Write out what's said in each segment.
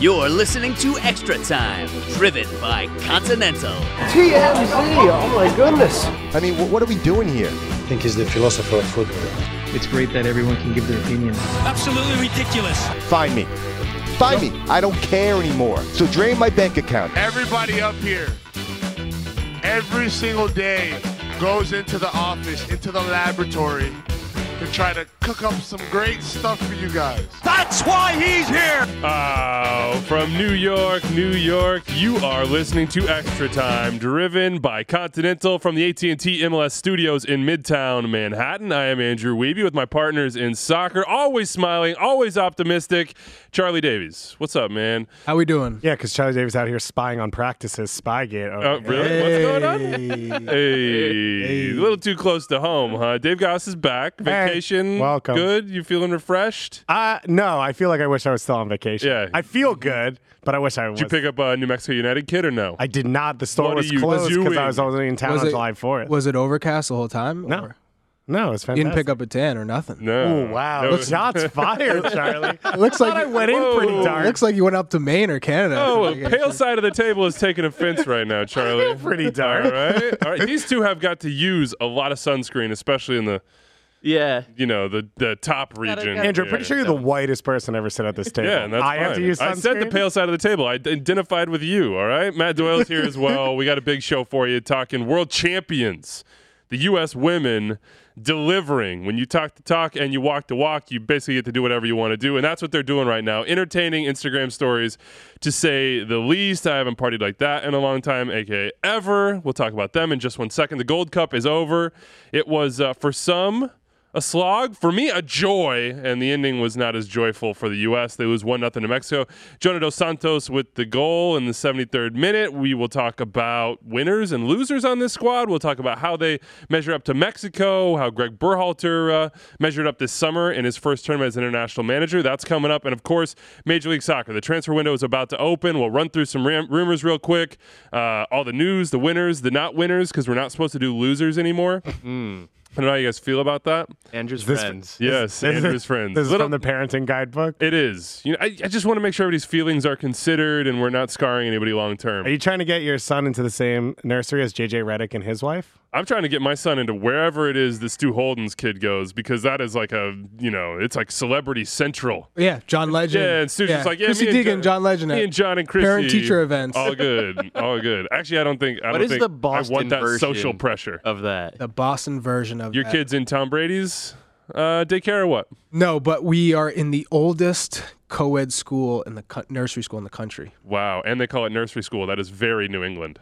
You're listening to Extra Time, driven by Continental. TMZ, oh my goodness. I mean, what are we doing here? I think he's the philosopher of football. It's great that everyone can give their opinion. Absolutely ridiculous. Find me. Find me. I don't care anymore. So drain my bank account. Everybody up here, every single day, goes into the office, into the laboratory, to try to cook up some great stuff for you guys. That's why he's here. From New York, you are listening to Extra Time, driven by Continental from the AT&T MLS studios in Midtown Manhattan. I am Andrew Wiebe with my partners in soccer, always smiling, always optimistic. Charlie Davies, what's up, man? How we doing? Yeah, because Charlie Davies out here spying on practices, Spygate. Oh, really? Hey. What's going on? Hey. A little too close to home, huh? Dave Goss is back. Vacation, welcome. Good? You feeling refreshed? No, I feel like I wish I was still on vacation. Yeah. I feel good, but I wish I was. Did you pick up a New Mexico United kid or no? I did not. The store What was are you closed because doing? I was only in town on July 4th. Was it overcast the whole time? No. Or No, it was you fantastic. didn't pick up a tan or nothing? No. Oh, wow. No. Shots fired, Charlie. Looks like I went in pretty Whoa. dark. Looks like you went up to Maine or Canada. Oh, for vacation. pale side of the table is taking offense right now, Charlie. Pretty All dark. right. These two have got to use a lot of sunscreen, especially in the the top region. Andrew, I'm pretty sure you're the whitest person ever sit at this table. Yeah, and that's I fine. have to use sunscreen? I said the pale side of the table. I identified with you, all right? Matt Doyle's here as well. We got a big show for you, talking world champions, the U.S. women delivering. When you talk the talk and you walk the walk, you basically get to do whatever you want to do, and that's what they're doing right now. Entertaining Instagram stories, to say the least. I haven't partied like that in a long time, aka ever. We'll talk about them in just 1 second. The Gold Cup is over. It was, for some, a slog. For me, a joy, and the ending was not as joyful for the U.S. They lose 1-0 to Mexico. Jonah Dos Santos with the goal in the 73rd minute. We will talk about winners and losers on this squad. We'll talk about how they measure up to Mexico, how Greg Berhalter measured up this summer in his first tournament as international manager. That's coming up. And, of course, Major League Soccer. The transfer window is about to open. We'll run through some rumors real quick. All the news, the winners, the not winners, because we're not supposed to do losers anymore. I don't know how you guys feel about that. Andrew's friends. Yes, Andrew's friends. This is from the parenting guidebook? It is. I just want to make sure everybody's feelings are considered and we're not scarring anybody long term. Are you trying to get your son into the same nursery as JJ Redick and his wife? I'm trying to get my son into wherever it is that Stu Holden's kid goes, because that is like it's like Celebrity Central. Yeah, John Legend. Yeah, and Stu's just like, Chrissy Teigen, John Legend. Me and John and Chrissy. Parent-teacher events. All good. All good. Actually, I don't think What is the Boston I want that version social pressure of that? The Boston version of Your that. kid's in Tom Brady's daycare or what? No, but we are in the oldest co-ed school in the nursery school in the country. Wow, and they call it nursery school. That is very New England.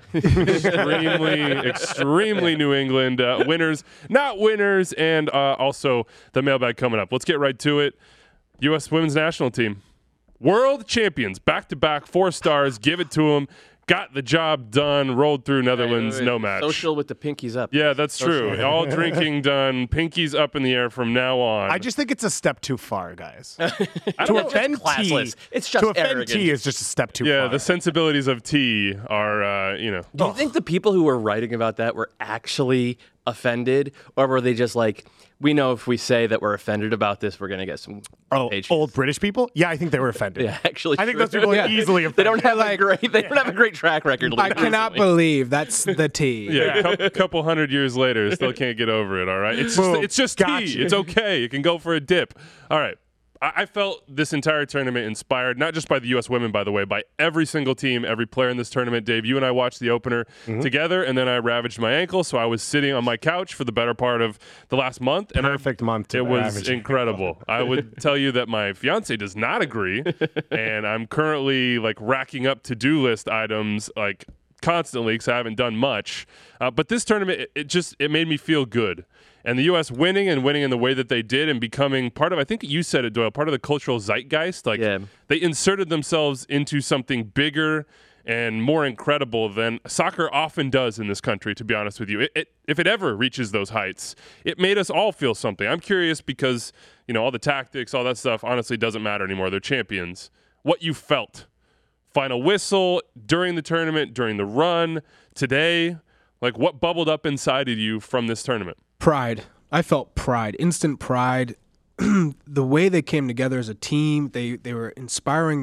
extremely New England. Winners, not winners, and also the mailbag coming up. Let's get right to it. U.S. women's national team. World champions, back-to-back, 4 stars. Give it to them. Got the job done, rolled through Netherlands, no match. Social with the pinkies up. Yeah, that's true. All drinking done, pinkies up in the air from now on. I just think it's a step too far, guys. To offend T, it's just to offend arrogant. T is just a step too far. Yeah, the sensibilities of tea are, Do you think the people who were writing about that were actually offended, or were they just like, we know if we say that we're offended about this, we're going to get some pages. Old British people? Yeah, I think they were offended. Yeah, actually, I think those people are easily offended. They don't have they don't have a great track record. I cannot believe that's the T. Yeah, couple hundred years later, still can't get over it, all right? It's just Gotcha. tea. It's okay. You can go for a dip. All right. I felt this entire tournament inspired, not just by the U.S. women, by the way, by every single team, every player in this tournament. Dave, you and I watched the opener together, and then I ravaged my ankle, so I was sitting on my couch for the better part of the last month. And Perfect month. It was incredible. I would tell you that my fiance does not agree, and I'm currently racking up to-do list items constantly because I haven't done much. But this tournament, it made me feel good. And the U.S. winning in the way that they did and becoming part of, I think you said it, Doyle, part of the cultural zeitgeist. They inserted themselves into something bigger and more incredible than soccer often does in this country, to be honest with you. If it ever reaches those heights, it made us all feel something. I'm curious because, all the tactics, all that stuff, honestly doesn't matter anymore. They're champions. What you felt. Final whistle, during the tournament, during the run, today, what bubbled up inside of you from this tournament? Pride. I felt pride, instant pride. The way they came together as a team, they were inspiring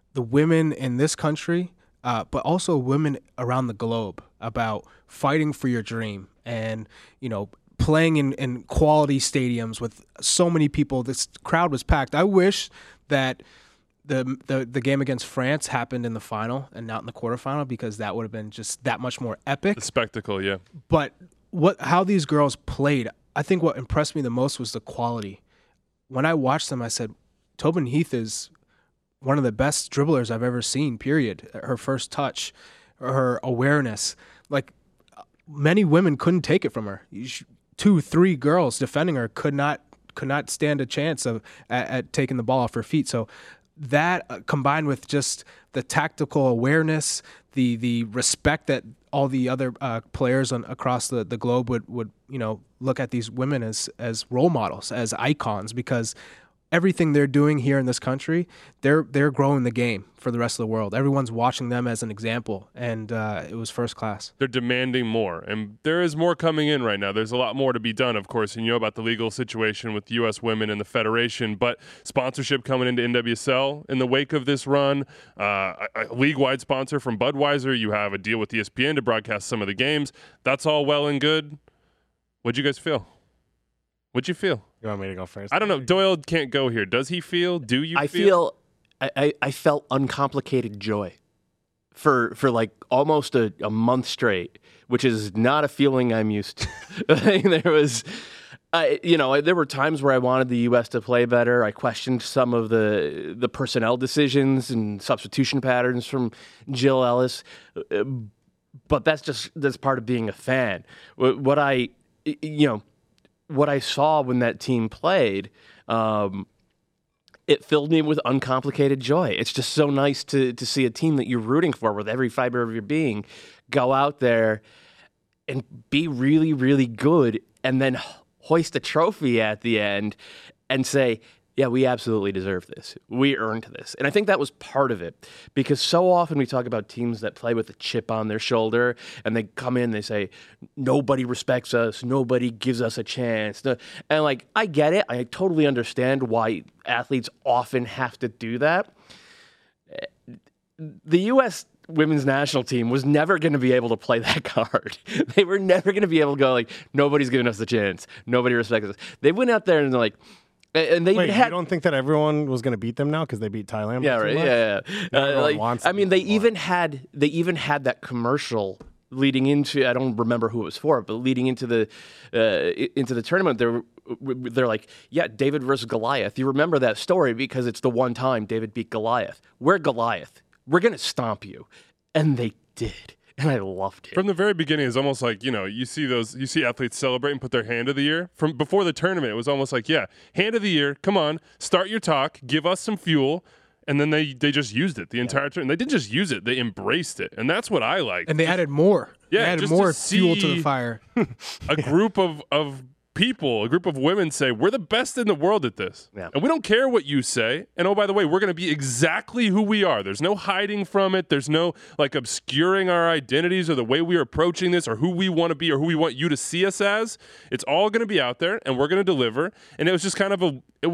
the women in this country, but also women around the globe, about fighting for your dream and, playing in quality stadiums with so many people. This crowd was packed. I wish that the game against France happened in the final and not in the quarterfinal, because that would have been just that much more epic. The spectacle, yeah. But how these girls played, I think what impressed me the most was the quality. When I watched them, I said, Tobin Heath is one of the best dribblers I've ever seen, period. Her first touch, her awareness. Like, many women couldn't take it from her. 2-3 girls defending her could not stand a chance at taking the ball off her feet. So that combined with just the tactical awareness, the respect that all the other players across the globe would look at these women as role models, as icons, because everything they're doing here in this country, they're growing the game for the rest of the world. Everyone's watching them as an example, and it was first class. They're demanding more, and there is more coming in right now. There's a lot more to be done, of course, and you know about the legal situation with U.S. women and the Federation, but sponsorship coming into NWSL in the wake of this run, a league-wide sponsor from Budweiser. You have a deal with ESPN to broadcast some of the games. That's all well and good. What'd you guys feel? What'd you feel? You want me to go first? I don't know. Doyle can't go here. Does he feel? Do you I felt uncomplicated joy for like almost a month straight, which is not a feeling I'm used to. There were times where I wanted the U.S. to play better. I questioned some of the personnel decisions and substitution patterns from Jill Ellis. But that's part of being a fan. What I saw when that team played, it filled me with uncomplicated joy. It's just so nice to see a team that you're rooting for with every fiber of your being go out there and be really, really good, and then hoist a trophy at the end and say, yeah, we absolutely deserve this. We earned this. And I think that was part of it, because so often we talk about teams that play with a chip on their shoulder, and they come in, they say, nobody respects us, nobody gives us a chance. And like, I get it. I totally understand why athletes often have to do that. The U.S. women's national team was never going to be able to play that card. They were never going to be able to go like, nobody's giving us a chance. Nobody respects us. They went out there and they're like, and they Wait, you don't think that everyone was going to beat them now because they beat Thailand? Yeah, right. Yeah. They even had that commercial leading into, I don't remember who it was for, but leading into the tournament, they're like, yeah, David versus Goliath. You remember that story because it's the one time David beat Goliath. We're Goliath. We're going to stomp you. And they did. And I loved it. From the very beginning, it's almost like, you see athletes celebrate and put their hand of the year. From before the tournament, it was almost like, yeah, hand of the year, come on, start your talk, give us some fuel. And then they just used it the entire time. They didn't just use it, they embraced it. And that's what I like. And they added more. Yeah, they added more fuel to the fire. A group of people, a group of women say, we're the best in the world at this. Yeah. And we don't care what you say. And oh, by the way, we're going to be exactly who we are. There's no hiding from it. There's no like obscuring our identities or the way we are approaching this or who we want to be or who we want you to see us as. It's all going to be out there and we're going to deliver. And it was just kind of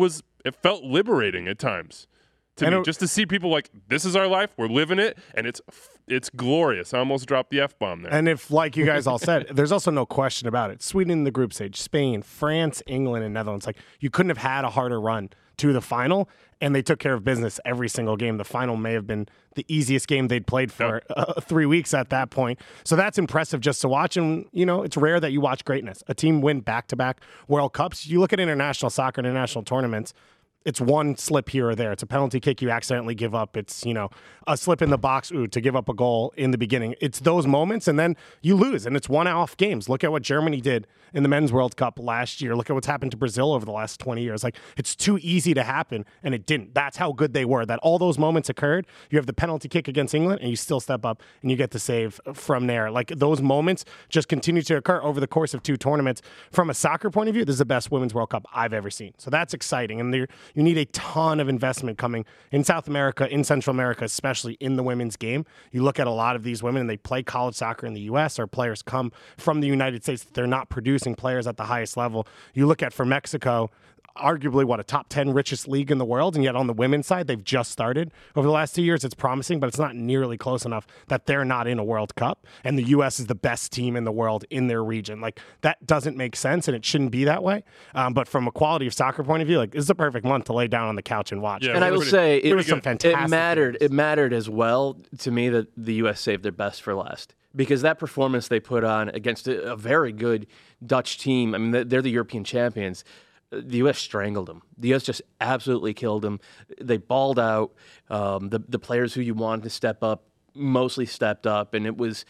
it felt liberating at times to me, just to see people like, this is our life, we're living it, and it's glorious. I almost dropped the F-bomb there. And if, like you guys all said, there's also no question about it. Sweden in the group stage, Spain, France, England, and Netherlands. Like, you couldn't have had a harder run to the final, and they took care of business every single game. The final may have been the easiest game they'd played for 3 weeks at that point. So that's impressive just to watch. And, it's rare that you watch greatness. A team win back-to-back World Cups. You look at international soccer, international tournaments, it's one slip here or there. It's a penalty kick you accidentally give up. It's, a slip in the box to give up a goal in the beginning. It's those moments, and then you lose, and it's one-off games. Look at what Germany did in the Men's World Cup last year. Look at what's happened to Brazil over the last 20 years. Like, it's too easy to happen, and it didn't. That's how good they were, that all those moments occurred. You have the penalty kick against England, and you still step up, and you get the save from there. Like, those moments just continue to occur over the course of 2 tournaments. From a soccer point of view, this is the best Women's World Cup I've ever seen. So that's exciting, and you need a ton of investment coming in South America, in Central America, especially in the women's game. You look at a lot of these women, and they play college soccer in the U.S., or players come from the United States. They're not producing players at the highest level. You look at, for Mexico, arguably, a top 10 richest league in the world. And yet on the women's side, they've just started. Over the last 2 years, it's promising, but it's not nearly close enough that they're not in a World Cup. And the U.S. is the best team in the world in their region. Like, that doesn't make sense, and it shouldn't be that way. But from a quality of soccer point of view, like, this is a perfect month to lay down on the couch and watch. Yeah, and I will say, it was some fantastic games. It mattered as well to me that the U.S. saved their best for last. Because that performance they put on against a very good Dutch team, I mean, they're the European champions. The U.S. strangled them. The U.S. just absolutely killed them. They balled out. The players who you wanted to step up mostly stepped up, and it was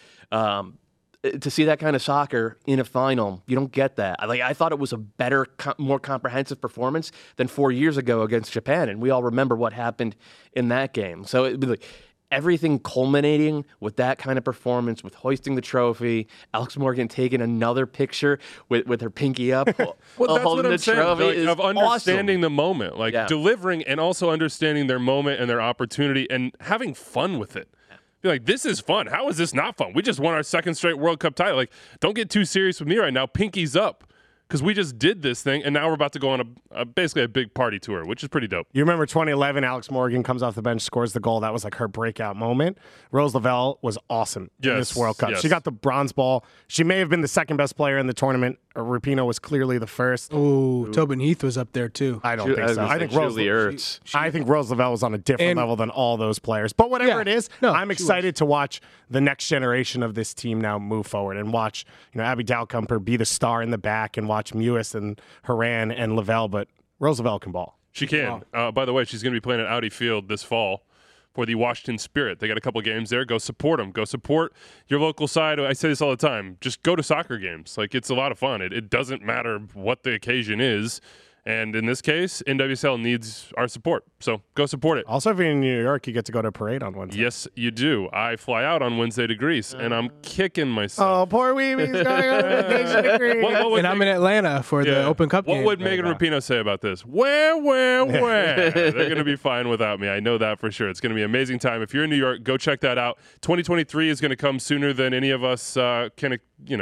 to see that kind of soccer in a final. You don't get that. I thought it was a better, more comprehensive performance than 4 years ago against Japan, and we all remember what happened in that game. So it'd be like, everything culminating with that kind of performance, with hoisting the trophy, Alex Morgan taking another picture with her pinky up, well, that's holding what I'm the saying. trophy, Of understanding awesome. the moment, delivering and also understanding their moment and their opportunity and having fun with it. Be like, this is fun. How is this not fun? We just won our second straight World Cup title. Like, don't get too serious with me right now. Pinky's up. Because we just did this thing, and now we're about to go on basically a big party tour, which is pretty dope. You remember 2011, Alex Morgan comes off the bench, scores the goal. That was like her breakout moment. Rose Lavelle was awesome in this World Cup. Yes. She got the bronze ball. She may have been the second best player in the tournament. Rapinoe was clearly the first. Oh, Tobin Heath was up there too. I don't think so. I think Rose Lavelle was on a different level than all those players. But whatever it is, I'm excited to watch the next generation of this team now move forward and watch, Abby Dalcomper be the star in the back and watch Mewis and Haran and Lavelle. But Rose Lavelle can ball. She can. By the way, she's going to be playing at Audi Field this fall for the Washington Spirit. They got a couple games there. Go support them. Go support your local side. I say this all the time. Just go to soccer games. Like, it's a lot of fun. It doesn't matter what the occasion is. And in this case, NWSL needs our support. So go support it. Also, if you're in New York, you get to go to a parade on Wednesday. Yes, you do. I fly out on Wednesday to Greece, and I'm kicking myself. Oh, poor Weeby's going on vacation to Greece. And I'm in Atlanta for the Open Cup game. What would Megan Rapinoe say about this? Where? They're going to be fine without me. I know that for sure. It's going to be an amazing time. If you're in New York, go check that out. 2023 is going to come sooner than any of us can,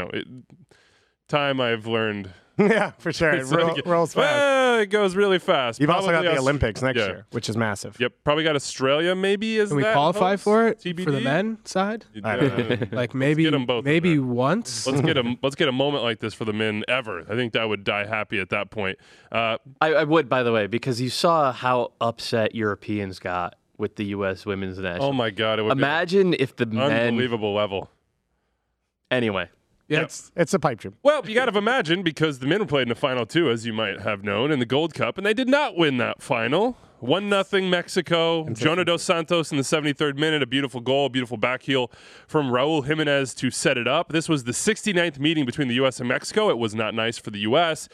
time I've learned. Yeah, for sure. It rolls fast. Well, it goes really fast. You've also got the Olympics next year, which is massive. Yep, probably got Australia maybe. Can we qualify for it TBD? for the men side? I don't know. Like maybe once. Let's get a moment like this for the men ever. I think that would die happy at that point. I would, by the way, because you saw how upset Europeans got with the U.S. women's national. Oh my God! It would imagine if the men unbelievable level. Anyway. Yeah, it's a pipe dream. Well, you got to imagine, because the men played in the final too, as you might have known, in the Gold Cup, and they did not win that final. 1-0 Mexico. Jonah Dos Santos in the 73rd minute, a beautiful goal, a beautiful back heel from Raul Jimenez to set it up. This was the 69th meeting between the U.S. and Mexico. It was not nice for the U.S.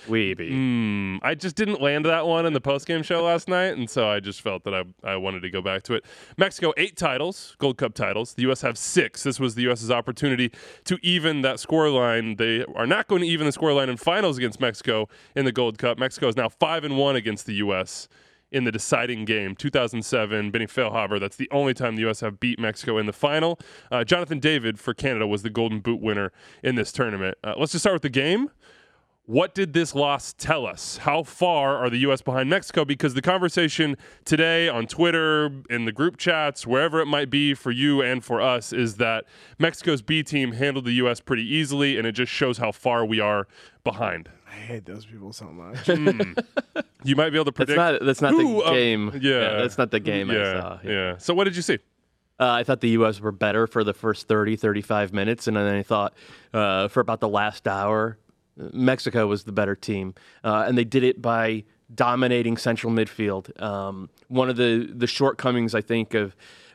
I just didn't land that one in the postgame show last night, and so I just felt that I wanted to go back to it. Mexico, 8 titles, Gold Cup titles. The U.S. have 6. This was the U.S.'s opportunity to even that scoreline. They are not going to even the scoreline in finals against Mexico in the Gold Cup. Mexico is now 5-1 against the U.S. in the deciding game, 2007, Benny Feilhaber. That's the only time the U.S. have beat Mexico in the final. Jonathan David for Canada was the Golden Boot winner in this tournament. Let's just start with the game. What did this loss tell us? How far are the U.S. behind Mexico? Because the conversation today on Twitter, in the group chats, wherever it might be for you and for us, is that Mexico's B team handled the U.S. pretty easily, and it just shows how far we are behind. I hate those people so much. You might be able to predict. That's not the game. That's not the game I saw. Yeah. So what did you see? I thought the U.S. were better for the first 30, 35 minutes, and then I thought for about the last hour, Mexico was the better team. And they did it by dominating central midfield. One of the shortcomings, I think, of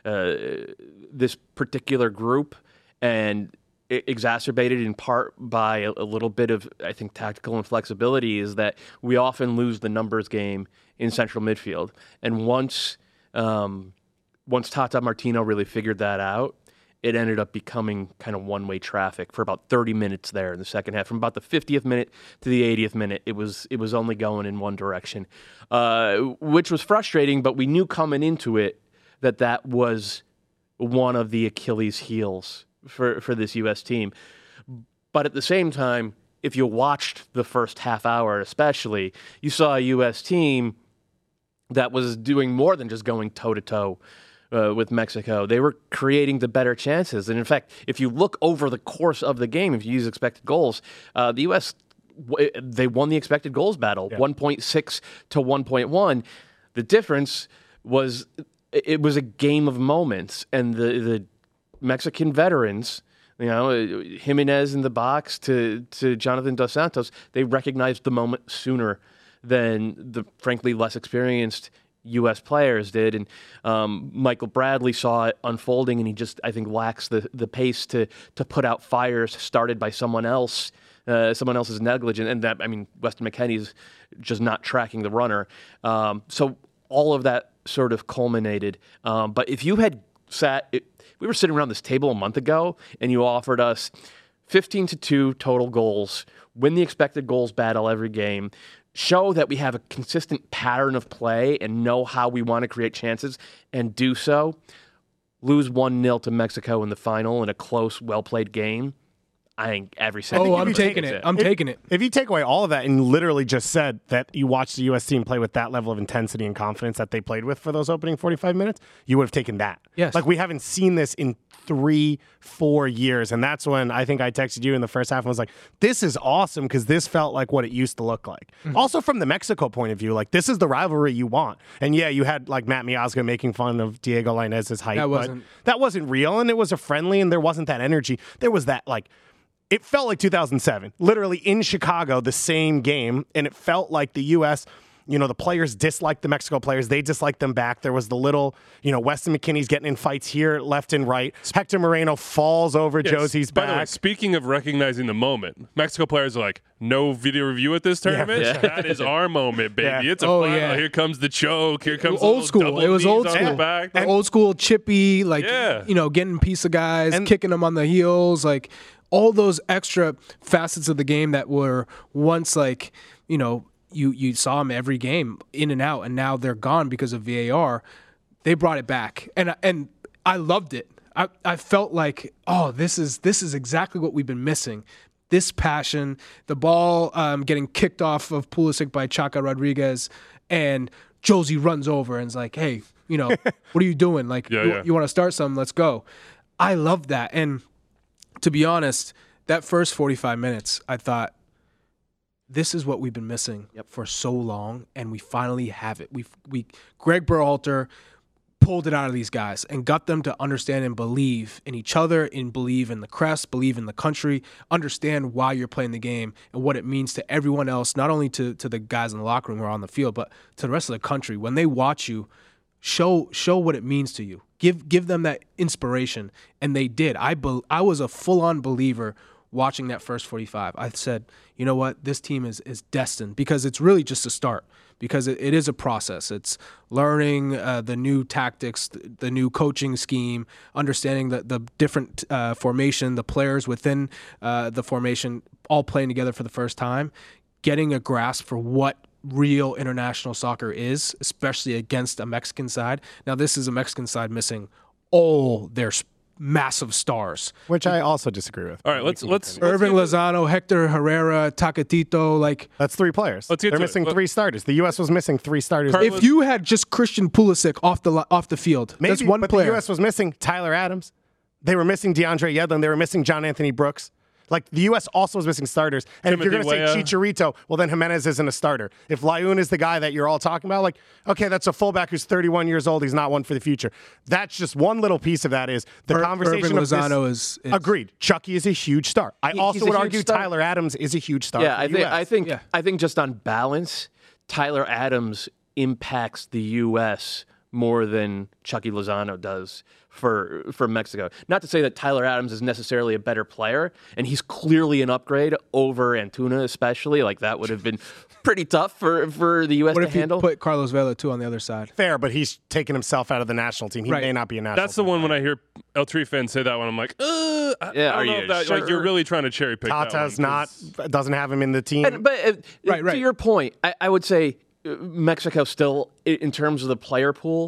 this particular group, and exacerbated in part by a little bit of, I think, tactical inflexibility, is that we often lose the numbers game in central midfield. And once Tata Martino really figured that out, it ended up becoming kind of one-way traffic for about 30 minutes there in the second half. From about the 50th minute to the 80th minute, it was only going in one direction, which was frustrating, but we knew coming into it that was one of the Achilles heels for this U.S. team. But at the same time, if you watched the first half hour especially, you saw a U.S. team that was doing more than just going toe-to-toe with Mexico. They were creating the better chances. And in fact, if you look over the course of the game, if you use expected goals, the U.S., they won the expected goals battle, 1.6 to 1.1. The difference was it was a game of moments, and the Mexican veterans, Jimenez in the box to Jonathan Dos Santos, they recognized the moment sooner than the frankly less experienced U.S. players did. And Michael Bradley saw it unfolding, and he just, I think, lacks the pace to put out fires started by someone else. Someone else's negligence, and that, Weston McKennie's just not tracking the runner. So all of that sort of culminated. But if you had we were sitting around this table a month ago, and you offered us 15-2 total goals, win the expected goals battle every game, show that we have a consistent pattern of play and know how we want to create chances and do so, lose 1-0 to Mexico in the final in a close, well-played game, I think every single. Oh, I'm taking it. I'm taking it. If you take away all of that and literally just said that you watched the U.S. team play with that level of intensity and confidence that they played with for those opening 45 minutes, you would have taken that. Yes. Like, we haven't seen this in 3-4 years. And that's when I think I texted you in the first half and was like, this is awesome, because this felt like what it used to look like. Mm-hmm. Also, from the Mexico point of view, like, this is the rivalry you want. And yeah, you had like Matt Miazga making fun of Diego Lainez's height. That wasn't real, and it was a friendly, and there wasn't that energy. There was that, like, it felt like 2007, literally in Chicago, the same game, and it felt like the U.S., the players disliked the Mexico players. They disliked them back. There was the little, Weston McKennie's getting in fights here, left and right. Hector Moreno falls over Josie's back. By the way, speaking of recognizing the moment, Mexico players are like, no video review at this tournament? Yeah. That is our moment, baby. Yeah. It's a final. Yeah. Here comes the choke. Here comes old school. It was old school. Back. And old school, chippy, getting a piece of guys, and kicking them on the heels, like all those extra facets of the game that were once you saw them every game in and out, and now they're gone because of VAR. They brought it back, and I loved it. I felt like, this is exactly what we've been missing. This passion, the ball getting kicked off of Pulisic by Chaka Rodriguez, and Josie runs over and is like, hey, what are you doing? Like, you want to start something? Let's go. I loved that. And to be honest, that first 45 minutes, I thought, this is what we've been missing for so long, and we finally have it. Greg Berhalter pulled it out of these guys and got them to understand and believe in each other, and believe in the crest, believe in the country, understand why you're playing the game and what it means to everyone else, not only to the guys in the locker room or on the field, but to the rest of the country. When they watch you, show what it means to you. Give them that inspiration, and they did. I was a full-on believer watching that first 45. I said, you know what, this team is destined, because it's really just a start, because it is a process. It's learning the new tactics, the new coaching scheme, understanding the different formation, the players within the formation all playing together for the first time, getting a grasp for what real international soccer is, especially against a Mexican side. Now, this is a Mexican side missing all their massive stars, which I also disagree with. All right, let's Irving Lozano, Hector Herrera, Tacatito, that's 3 players. They're missing 3 starters. The U.S. was missing 3 starters. If you had just Christian Pulisic off the field, maybe, that's one but player. The U.S. was missing Tyler Adams. They were missing DeAndre Yedlin. They were missing John Anthony Brooks. Like, the U.S. also is missing starters. And Timothy if you're going to say Chicharito, well, then Jimenez isn't a starter. If Layun is the guy that you're all talking about, okay, that's a fullback who's 31 years old. He's not one for the future. That's just one little piece of that is the conversation Irving Lozano is agreed. Chucky is a huge star. I also would argue Tyler Adams is a huge star. Yeah, I think just on balance, Tyler Adams impacts the U.S. more than Chucky Lozano does for Mexico. Not to say that Tyler Adams is necessarily a better player, and he's clearly an upgrade over Antuna, especially. Like, that would have been pretty tough for the U.S. to handle. What if you put Carlos Vela, too, on the other side? Fair, but he's taken himself out of the national team. He may not be a national team. That's the one when I hear El Tri fans say that one, I'm like, I don't know if that, like, you're really trying to cherry pick Tata's that one. Doesn't have him in the team. But to your point, I would say Mexico still, in terms of the player pool,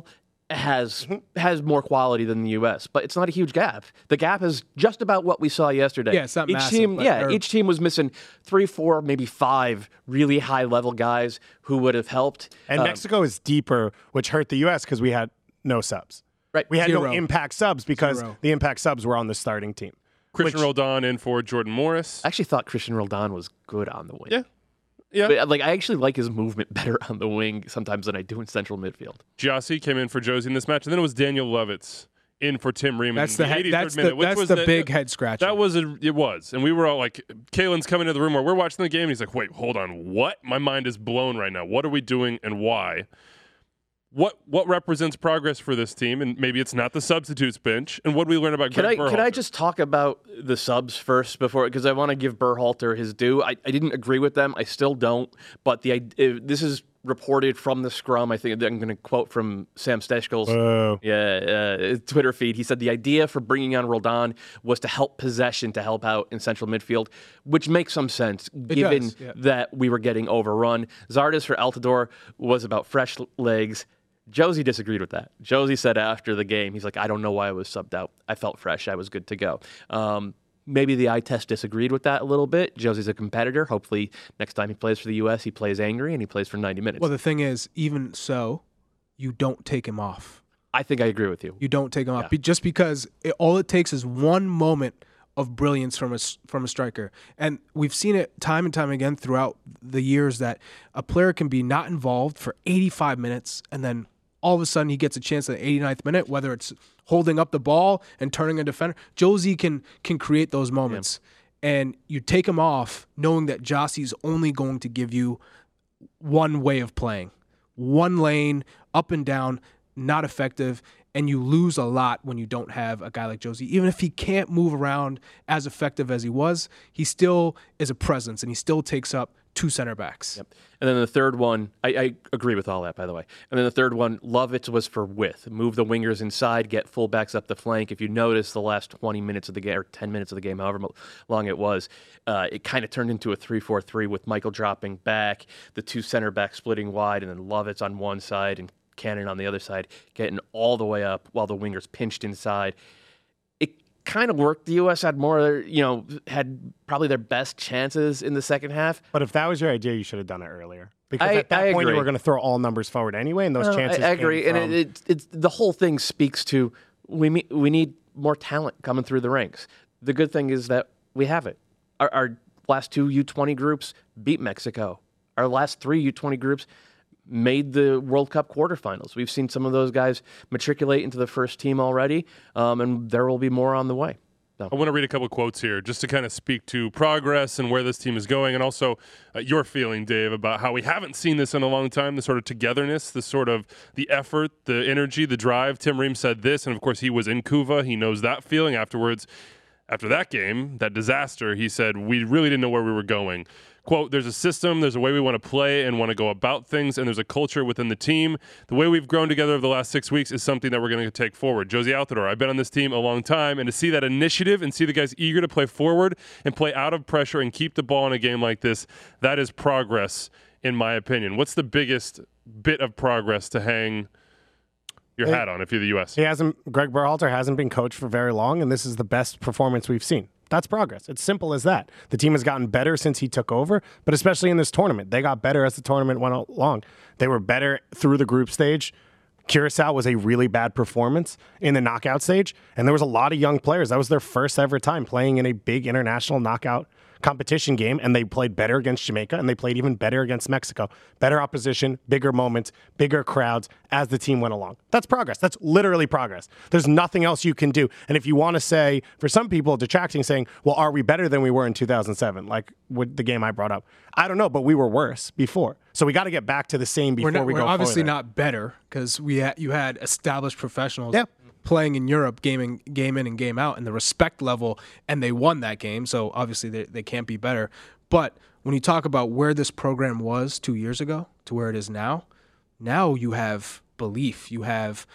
has more quality than the U.S., but it's not a huge gap. The gap is just about what we saw yesterday. Yeah, it's not each massive, team. but- Each team was missing 3, 4, maybe 5 really high level guys who would have helped. And Mexico is deeper, which hurt the U.S. because we had no subs. Right, we had no 0. impact subs because 0. the impact subs were on the starting team. Christian Roldan in for Jordan Morris. I actually thought Christian Roldan was good on the wing. Yeah. Yeah. But, like, I actually like his movement better on the wing sometimes than I do in central midfield. Giassi came in for Josie in this match, and then it was Daniel Lovitz in for Tim Ream. That's in the 83rd minute, which was big head scratch. It was, and we were all like, Kalen's coming to the room where we're watching the game, and he's like, "Wait, hold on, what? My mind is blown right now. What are we doing, and why?" What represents progress for this team? And maybe it's not the substitutes bench. And what do we learn about Greg Berhalter? Can I just talk about the subs first before, because I want to give Berhalter his due. I didn't agree with them. I still don't. But this is reported from the scrum. I think I'm going to quote from Sam Stejskil's Twitter feed. He said the idea for bringing on Roldan was to help possession, to help out in central midfield, which makes some sense given that we were getting overrun. Zardes for Altidore was about fresh legs. Josie disagreed with that. Josie said after the game, he's like, I don't know why I was subbed out. I felt fresh. I was good to go. Maybe the eye test disagreed with that a little bit. Josie's a competitor. Hopefully next time he plays for the U.S., he plays angry and he plays for 90 minutes. Well, the thing is, even so, you don't take him off. I think I agree with you. You don't take him off. Just because all it takes is one moment of brilliance from a striker. And we've seen it time and time again throughout the years that a player can be not involved for 85 minutes and then all of a sudden he gets a chance at the 89th minute, whether it's holding up the ball and turning a defender. Josie can create those moments. Yeah. And you take him off knowing that Jossie's only going to give you one way of playing. One lane, up and down, not effective. And you lose a lot when you don't have a guy like Josie. Even if he can't move around as effective as he was, he still is a presence and he still takes up 2 center backs. Yep. And then the third one, I agree with all that, by the way. And then the third one, Lovitz was for width. Move the wingers inside, get fullbacks up the flank. If you notice the last 20 minutes of the game, or 10 minutes of the game, however long it was, it kind of turned into a 3-4-3 with Michael dropping back, the 2 center backs splitting wide, and then Lovitz on one side and Cannon on the other side, getting all the way up while the wingers pinched inside. It kind of worked. The U.S. had had probably their best chances in the second half. But if that was your idea, you should have done it earlier. Because at that point, you were going to throw all numbers forward anyway, and those chances I agree. came And it's the whole thing speaks to we need more talent coming through the ranks. The good thing is that we have it. Our last 2 U20 groups beat Mexico. Our last 3 U20 groups made the World Cup quarterfinals. We've seen some of those guys matriculate into the first team already, and there will be more on the way. So. I want to read a couple quotes here just to kind of speak to progress and where this team is going, and also your feeling, Dave, about how we haven't seen this in a long time, the sort of togetherness, the sort of the effort, the energy, the drive. Tim Ream said this, and of course he was in Cuba. He knows that feeling afterwards. After that game, that disaster, he said, we really didn't know where we were going. Quote, there's a system, there's a way we want to play and want to go about things, and there's a culture within the team. The way we've grown together over the last 6 weeks is something that we're going to take forward. Josie Altidore, I've been on this team a long time, and to see that initiative and see the guys eager to play forward and play out of pressure and keep the ball in a game like this, that is progress, in my opinion. What's the biggest bit of progress to hang your hat on if you're the U.S.? Greg Berhalter hasn't been coached for very long, and this is the best performance we've seen. That's progress. It's simple as that. The team has gotten better since he took over, but especially in this tournament. They got better as the tournament went along. They were better through the group stage. Curacao was a really bad performance in the knockout stage, and there was a lot of young players. That was their first ever time playing in a big international knockout competition game, and they played better against Jamaica, and they played even better against Mexico. Better opposition, bigger moments, bigger crowds as the team went along. That's progress. That's literally progress. There's nothing else you can do. And if you want to say, for some people, detracting, saying, well, are we better than we were in 2007? Like with the game I brought up. I don't know, but we were worse before. So we got to get back to the same before we go We're obviously further. not better because you had established professionals playing in Europe, game in and game out, and the respect level, and they won that game. So obviously they can't be better. But when you talk about where this program was 2 years ago to where it is now you have belief. You have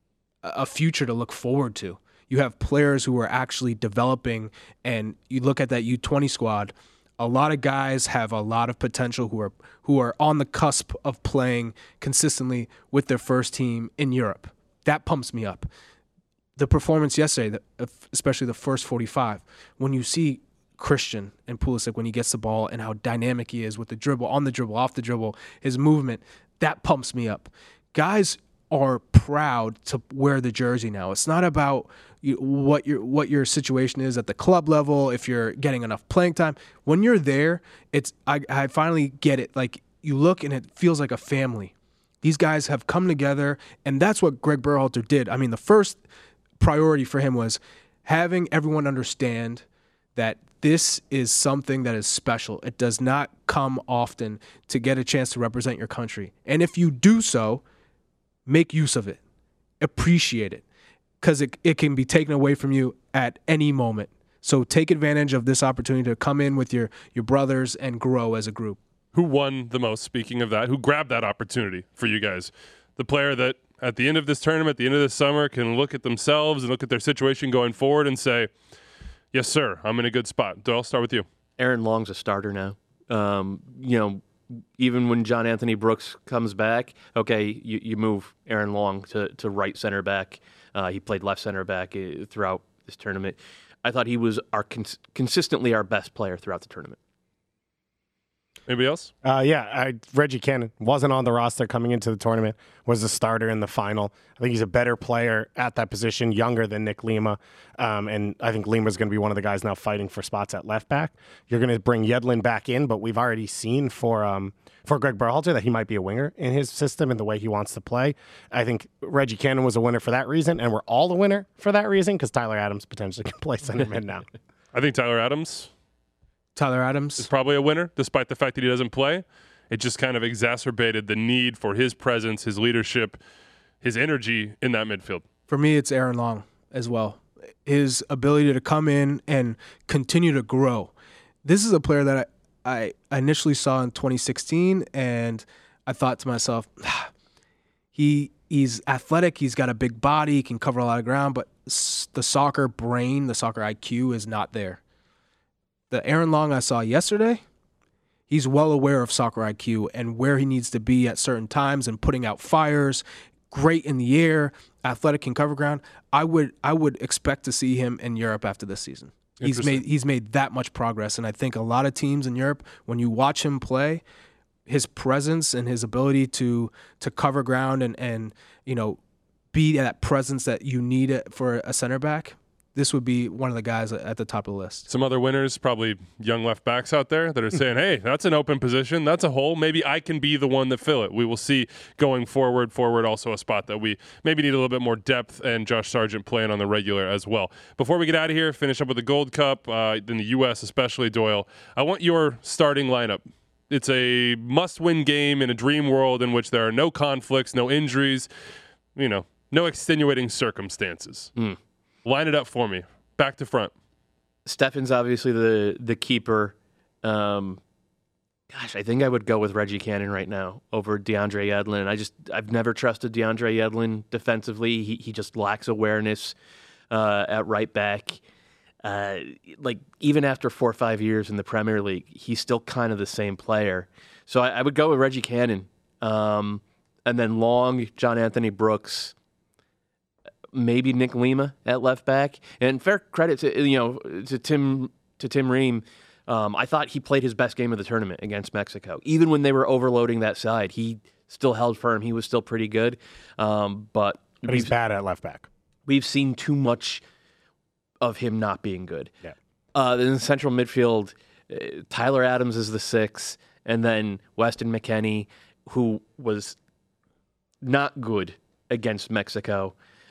a future to look forward to. You have players who are actually developing, and you look at that U20 squad. A lot of guys have a lot of potential who are on the cusp of playing consistently with their first team in Europe. that pumps me up. The performance yesterday, especially the first 45, when you see Christian and Pulisic when he gets the ball and how dynamic he is with the dribble, on the dribble, off the dribble, his movement, that pumps me up. Guys are proud to wear the jersey now. It's not about what your situation is at the club level, if you're getting enough playing time. When you're there, I finally get it. Like, you look and it feels like a family. These guys have come together, and that's what Greg Berhalter did. I mean, the first priority for him was having everyone understand that this is something that is special. It does not come often to get a chance to represent your country. And if you do so, make use of it. Appreciate it. Because it can be taken away from you at any moment. So take advantage of this opportunity to come in with your brothers and grow as a group. Who won the most, speaking of that? Who grabbed that opportunity for you guys? The player that at the end of this tournament, at the end of this summer, can look at themselves and look at their situation going forward and say, yes, sir, I'm in a good spot. Doyle, start with you. Aaron Long's a starter now. Even when John Anthony Brooks comes back, okay, you move Aaron Long to right center back. He played left center back throughout this tournament. I thought he was consistently our best player throughout the tournament. Anybody else? Reggie Cannon wasn't on the roster coming into the tournament, was a starter in the final. I think he's a better player at that position, younger than Nick Lima. And I think Lima's going to be one of the guys now fighting for spots at left back. You're going to bring Yedlin back in, but we've already seen for Greg Berhalter that he might be a winger in his system and the way he wants to play. I think Reggie Cannon was a winner for that reason, and we're all a winner for that reason because Tyler Adams potentially can play center mid now. I think Tyler Adams is probably a winner, despite the fact that he doesn't play. It just kind of exacerbated the need for his presence, his leadership, his energy in that midfield. For me, it's Aaron Long as well. His ability to come in and continue to grow. This is a player that I initially saw in 2016, and I thought to myself, he's athletic, he's got a big body, he can cover a lot of ground, but the soccer brain, the soccer IQ is not there. The Aaron Long I saw yesterday, he's well aware of soccer IQ and where he needs to be at certain times and putting out fires, great in the air, athletic, can cover ground. I would expect to see him in Europe after this season. He's made that much progress, and I think a lot of teams in Europe, when you watch him play, his presence and his ability to cover ground and be that presence that you need for a center back, this would be one of the guys at the top of the list. Some other winners, probably young left backs out there that are saying, hey, that's an open position. That's a hole. Maybe I can be the one that fill it. We will see going forward. Forward also a spot that we maybe need a little bit more depth, and Josh Sargent playing on the regular as well. Before we get out of here, finish up with the Gold Cup, in the U.S. especially, Doyle, I want your starting lineup. It's a must-win game in a dream world in which there are no conflicts, no injuries, no extenuating circumstances. Line it up for me, back to front. Steffen's obviously the keeper. I think I would go with Reggie Cannon right now over DeAndre Yedlin. I've never trusted DeAndre Yedlin defensively. He just lacks awareness at right back. Even after 4 or 5 years in the Premier League, he's still kind of the same player. So I would go with Reggie Cannon. And then Long, John Anthony Brooks, maybe Nick Lima at left back. And fair credit to Tim Ream. I thought he played his best game of the tournament against Mexico. Even when they were overloading that side, he still held firm. He was still pretty good. But he's bad at left back. We've seen too much of him not being good. Yeah. In the central midfield, Tyler Adams is the 6, and then Weston McKennie, who was not good against Mexico.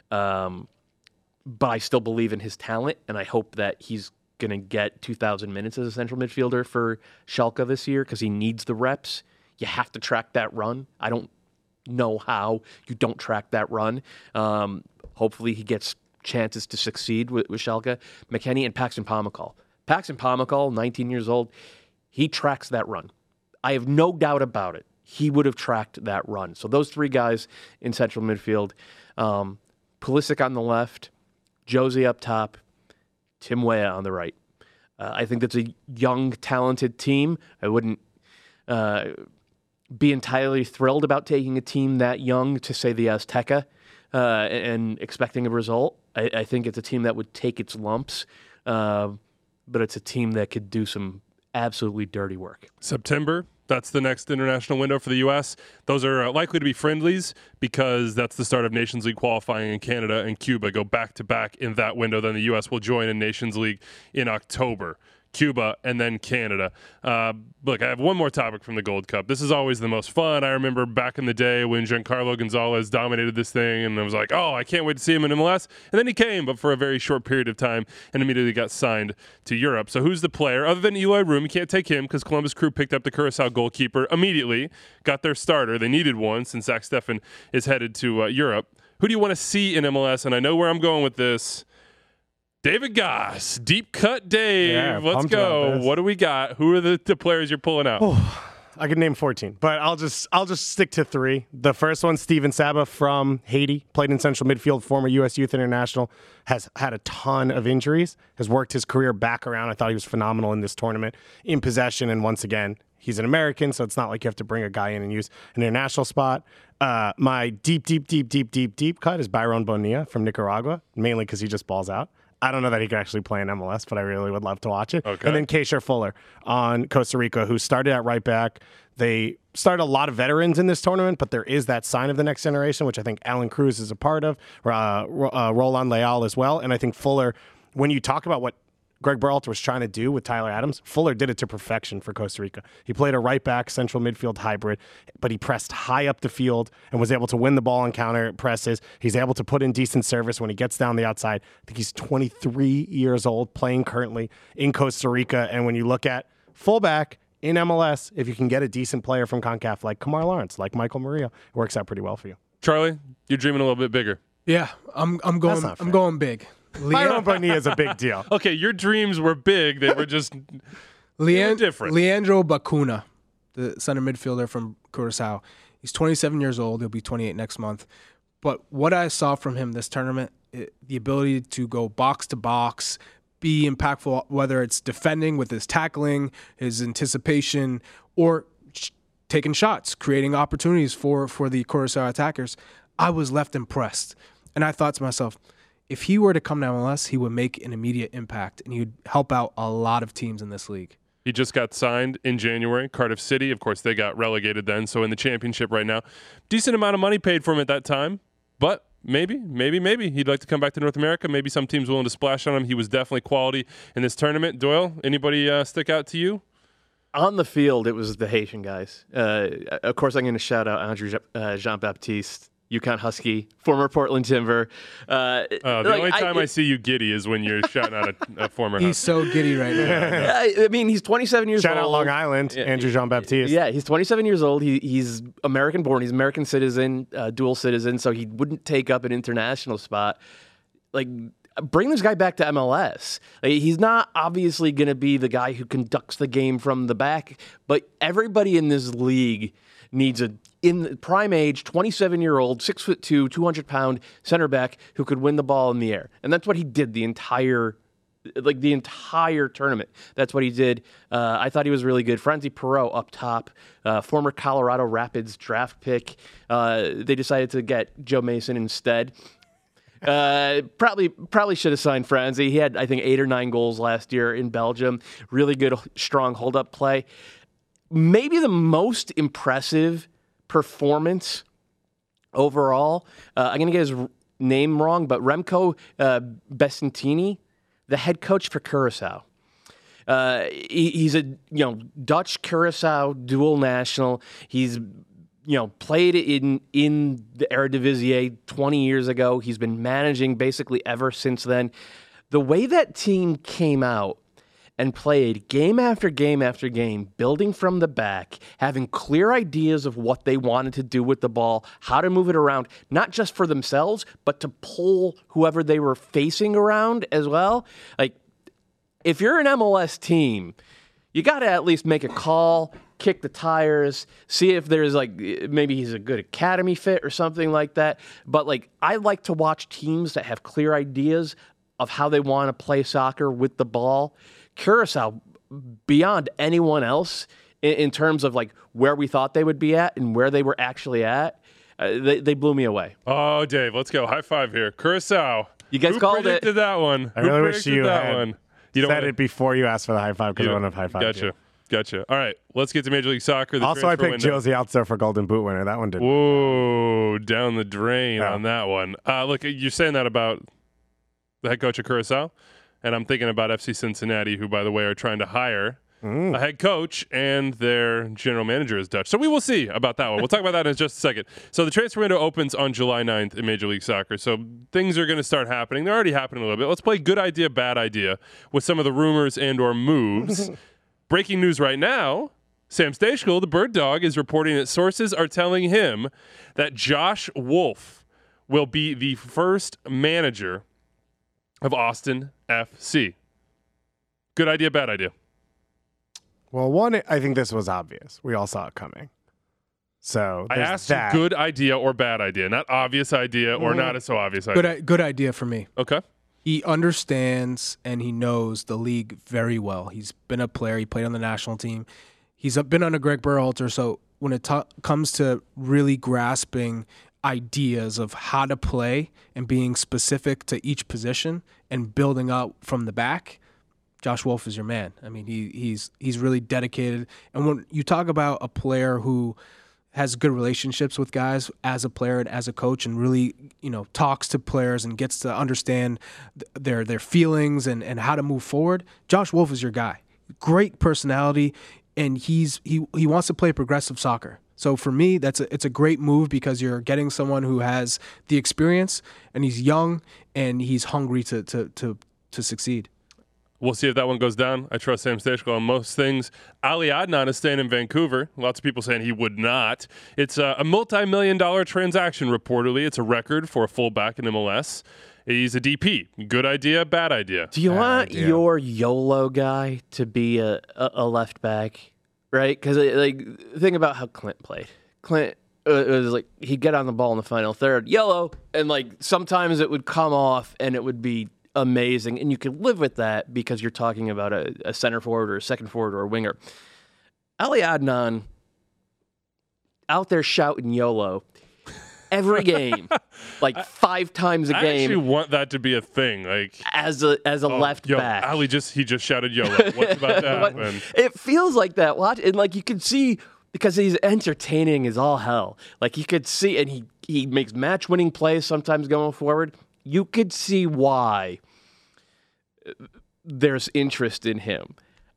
But I still believe in his talent, and I hope that he's going to get 2,000 minutes as a central midfielder for Schalke this year because he needs the reps. You have to track that run. I don't know how you don't track that run. Hopefully he gets chances to succeed with Schalke. McKennie and Paxton Pomykal. Paxton Pomykal, 19 years old, he tracks that run. I have no doubt about it. He would have tracked that run. So those 3 guys in central midfield. Pulisic on the left, Josie up top, Tim Weah on the right. I think that's a young, talented team. I wouldn't be entirely thrilled about taking a team that young to, say, the Azteca and expecting a result. I think it's a team that would take its lumps, but it's a team that could do some absolutely dirty work. September, that's the next international window for the U.S. Those are likely to be friendlies because that's the start of Nations League qualifying, and Canada and Cuba go back-to-back in that window. Then the U.S. will join in Nations League in October. Cuba, and then Canada. Look, I have one more topic from the Gold Cup. This is always the most fun. I remember back in the day when Giancarlo Gonzalez dominated this thing, and I was like, oh, I can't wait to see him in MLS. And then he came, but for a very short period of time, and immediately got signed to Europe. So who's the player? Other than Eloy Room, you can't take him because Columbus Crew picked up the Curaçao goalkeeper immediately, got their starter. They needed one since Zach Steffen is headed to Europe. Who do you want to see in MLS? And I know where I'm going with this. David Goss, Deep Cut Dave. Yeah, let's go. What do we got? Who are the players you're pulling out? I could name 14, but I'll just stick to 3. The first one, Steven Saba from Haiti, played in central midfield, former U.S. Youth International, has had a ton of injuries, has worked his career back around. I thought he was phenomenal in this tournament, in possession, and once again, he's an American, so it's not like you have to bring a guy in and use an international spot. My deep cut is Byron Bonilla from Nicaragua, mainly because he just balls out. I don't know that he could actually play in MLS, but I really would love to watch it. Okay. And then Keisher Fuller on Costa Rica, who started at right back. They started a lot of veterans in this tournament, but there is that sign of the next generation, which I think Alan Cruz is a part of, Roland Leal as well. And I think Fuller, when you talk about what Greg Berhalter was trying to do with Tyler Adams, Fuller did it to perfection for Costa Rica. He played a right back, central midfield hybrid, but he pressed high up the field and was able to win the ball on counter presses. He's able to put in decent service when he gets down the outside. I think he's 23 years old, playing currently in Costa Rica. And when you look at fullback in MLS, if you can get a decent player from CONCACAF like Kamar Lawrence, like Michael Murillo, it works out pretty well for you. Charlie, you're dreaming a little bit bigger. Yeah, I'm going big. Byron Bonilla is a big deal. Okay, your dreams were big. They were just different. Leandro Bacuna, the center midfielder from Curaçao. He's 27 years old. He'll be 28 next month. But what I saw from him this tournament, the ability to go box to box, be impactful, whether it's defending with his tackling, his anticipation, or taking shots, creating opportunities for the Curaçao attackers, I was left impressed. And I thought to myself, if he were to come to MLS, he would make an immediate impact, and he would help out a lot of teams in this league. He just got signed in January. Cardiff City, of course, they got relegated then, so in the championship right now. Decent amount of money paid for him at that time, but maybe he'd like to come back to North America. Maybe some team's willing to splash on him. He was definitely quality in this tournament. Doyle, anybody stick out to you? On the field, it was the Haitian guys. Of course, I'm going to shout out Andrew Jean-Baptiste, UConn Husky, former Portland Timber. The only time I see you giddy is when you're shouting out a former Husky. He's so giddy right now. I mean, he's 27 years old. Shout out Long Island, Andrew Jean-Baptiste. Yeah, he's 27 years old. He's American-born. He's American citizen, dual citizen, so he wouldn't take up an international spot. Bring this guy back to MLS. He's not obviously going to be the guy who conducts the game from the back, but everybody in this league needs in the prime age, 27-year-old, 6'2", 200-pound center back who could win the ball in the air. And that's what he did the entire tournament. That's what he did. I thought he was really good. Franzi Perreault up top, former Colorado Rapids draft pick. They decided to get Joe Mason instead. Probably should have signed Franzi. He had, I think, 8 or 9 goals last year in Belgium. Really good, strong hold-up play. Maybe the most impressive performance overall. I'm going to get his name wrong, but Remco Besentini, the head coach for Curaçao. He's a Dutch Curaçao dual national. He's played in the Eredivisie 20 years ago. He's been managing basically ever since then. The way that team came out and played game after game after game, building from the back, having clear ideas of what they wanted to do with the ball, how to move it around, not just for themselves, but to pull whoever they were facing around as well. If you're an MLS team, you got to at least make a call, kick the tires, see if there's maybe he's a good academy fit or something like that. But I like to watch teams that have clear ideas of how they want to play soccer with the ball. Curaçao, beyond anyone else in terms of where we thought they would be at and where they were actually at, They blew me away. Oh, Dave, let's go. High five here. Curacao. You guys Who called predicted it. that one? I Who really wish predicted you that had one? You don't said wanna- it before you asked for the high five because I wouldn't have high five. Gotcha. All right, let's get to Major League Soccer. The Also, I transfer picked window. Josie Altso for Golden Boot winner. That one didn't. Whoa, down the drain Yeah. on that one. Look, you're saying that about the head coach of Curacao, and I'm thinking about FC Cincinnati, who, by the way, are trying to hire a head coach, and their general manager is Dutch. So we will see about that one. We'll talk about that in just a second. So the transfer window opens on July 9th in Major League Soccer. So things are going to start happening. They're already happening a little bit. Let's play good idea, bad idea with some of the rumors and or moves. Breaking news right now. Sam Stejskal, the bird dog, is reporting that sources are telling him that Josh Wolf will be the first manager of Austin FC. Good idea, bad idea? Well, one, I think this was obvious. We all saw it coming. So I there's asked that. you good idea or bad idea, not obvious idea or not a so obvious idea. Good idea for me. Okay. He understands and he knows the league very well. He's been a player. He played on the national team. He's been under Greg Berhalter. So when it comes to really grasping ideas of how to play and being specific to each position and building up from the back, Josh Wolf is your man. I mean, he's really dedicated. And when you talk about a player who has good relationships with guys as a player and as a coach and really, talks to players and gets to understand their feelings and how to move forward, Josh Wolf is your guy. Great personality, and he wants to play progressive soccer. So for me, it's a great move because you're getting someone who has the experience and he's young and he's hungry to succeed. We'll see if that one goes down. I trust Sam Stejskal on most things. Ali Adnan is staying in Vancouver. Lots of people saying he would not. It's a multi-million-dollar transaction, reportedly. It's a record for a fullback in MLS. He's a DP. Good idea, bad idea? Do you want your YOLO guy to be a left back, right? Because think about how Clint played. Clint it was like he'd get on the ball in the final third, YOLO, and sometimes it would come off and it would be amazing, and you could live with that because you're talking about a center forward or a second forward or a winger. Ali Adnan out there shouting YOLO every game, 5 times a game. I actually want that to be a thing, as a left back. Ali he just shouted YOLO. What's about that? Man? It feels like that. Watch and you can see because he's entertaining as all hell. You could see, and he makes match-winning plays sometimes going forward. You could see why there's interest in him.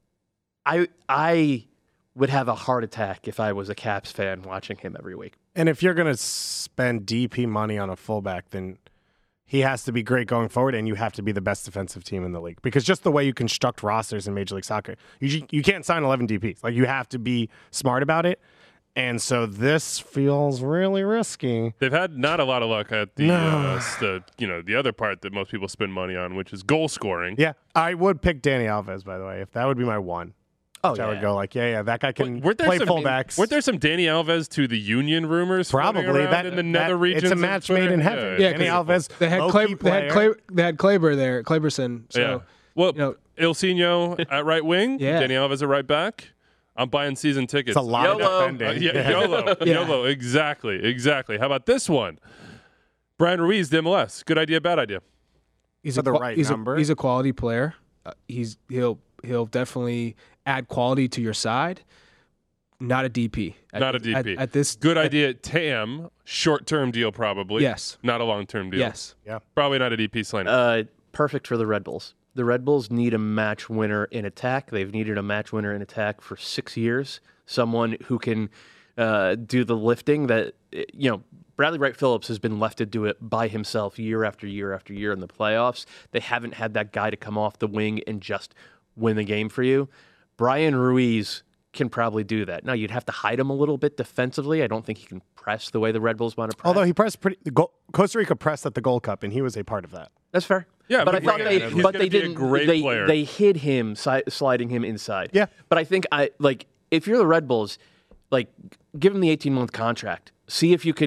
I would have a heart attack if I was a Caps fan watching him every week. And if you're going to spend DP money on a fullback, then he has to be great going forward, and you have to be the best defensive team in the league. Because just the way you construct rosters in Major League Soccer, you can't sign 11 DPs. You have to be smart about it. And so this feels really risky. They've had not a lot of luck at the other part that most people spend money on, which is goal scoring. Yeah, I would pick Danny Alves, by the way, if that would be my one. Oh, I would go that guy can weren't there play some, fullbacks. Weren't there some Danny Alves to the Union rumors? Probably that in the nether regions. It's a match made in heaven. Yeah, Danny Alves. They had they had Kleber there, Kleberson. So, yeah. Well, Ilsinho at right wing. Yeah. Danny Alves at right back. I'm buying season tickets. It's a lot of YOLO. defending. YOLO. YOLO. Exactly. How about this one? Brian Ruiz, the MLS. Good idea, bad idea? He's For the right number. He's a quality player. He'll definitely add quality to your side. Not a DP. Not a DP. At this good idea. TAM, short-term deal probably. Yes. Not a long-term deal. Yes. Yeah. Probably not a DP Slater. Perfect for the Red Bulls. The Red Bulls need a match winner in attack. They've needed a match winner in attack for 6 years. Someone who can do the lifting that, Bradley Wright Phillips has been left to do it by himself year after year after year in the playoffs. They haven't had that guy to come off the wing and just win the game for you. Brian Ruiz can probably do that. Now, you'd have to hide him a little bit defensively. I don't think he can press the way the Red Bulls want to press. Although he pressed Costa Rica pressed at the Gold Cup, and he was a part of that. That's fair. Yeah, but I thought they didn't. Player. They hid him, sliding him inside. Yeah, but I think if you're the Red Bulls, give him the 18-month contract. See if you can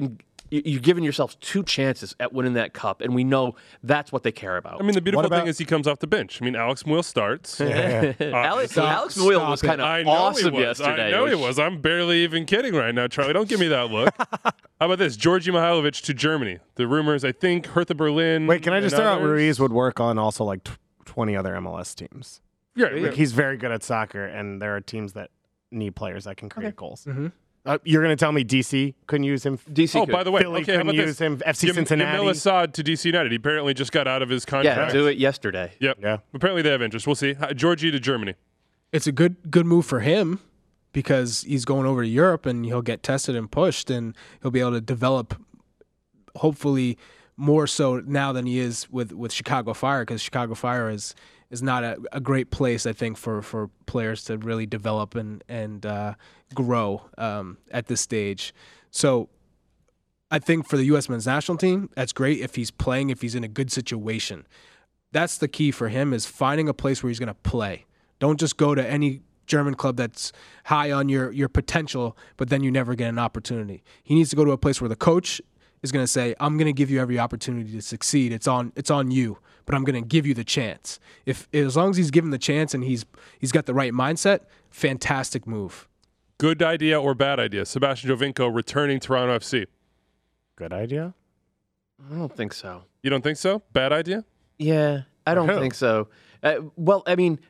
you're giving yourselves 2 chances at winning that cup, and we know that's what they care about. I mean, the beautiful thing is he comes off the bench. I mean, Alex Moyle starts. Alex Moyle was kind of awesome yesterday. I know he was. I'm barely even kidding right now, Charlie. Don't give me that look. How about this? Georgi Mihailovic to Germany. The rumors, I think, Hertha Berlin. Wait, can I just throw out Ruiz would work on also like 20 other MLS teams? Yeah, like he's very good at soccer, and there are teams that need players that can create goals. Mm-hmm. You're going to tell me DC couldn't use him? DC by the way, Philly couldn't use him. FC Cincinnati. Yamil Assad to DC United. He apparently just got out of his contract. Yeah, do it yesterday. Yep. Yeah. Apparently they have interest. We'll see. Georgie to Germany. It's a good move for him because he's going over to Europe and he'll get tested and pushed and he'll be able to develop hopefully more so now than he is with Chicago Fire, because Chicago Fire is not a great place, I think, for players to really develop and grow at this stage. So I think for the U.S. men's national team, that's great if he's playing, if he's in a good situation. That's the key for him, is finding a place where he's going to play. Don't just go to any German club that's high on your potential, but then you never get an opportunity. He needs to go to a place where the coach is going to say, I'm going to give you every opportunity to succeed. It's on you, but I'm going to give you the chance. As long as he's given the chance and he's got the right mindset, fantastic move. Good idea or bad idea? Sebastian Giovinco returning Toronto FC. Good idea? I don't think so. You don't think so? Bad idea? Yeah, I don't think so. Well, I mean,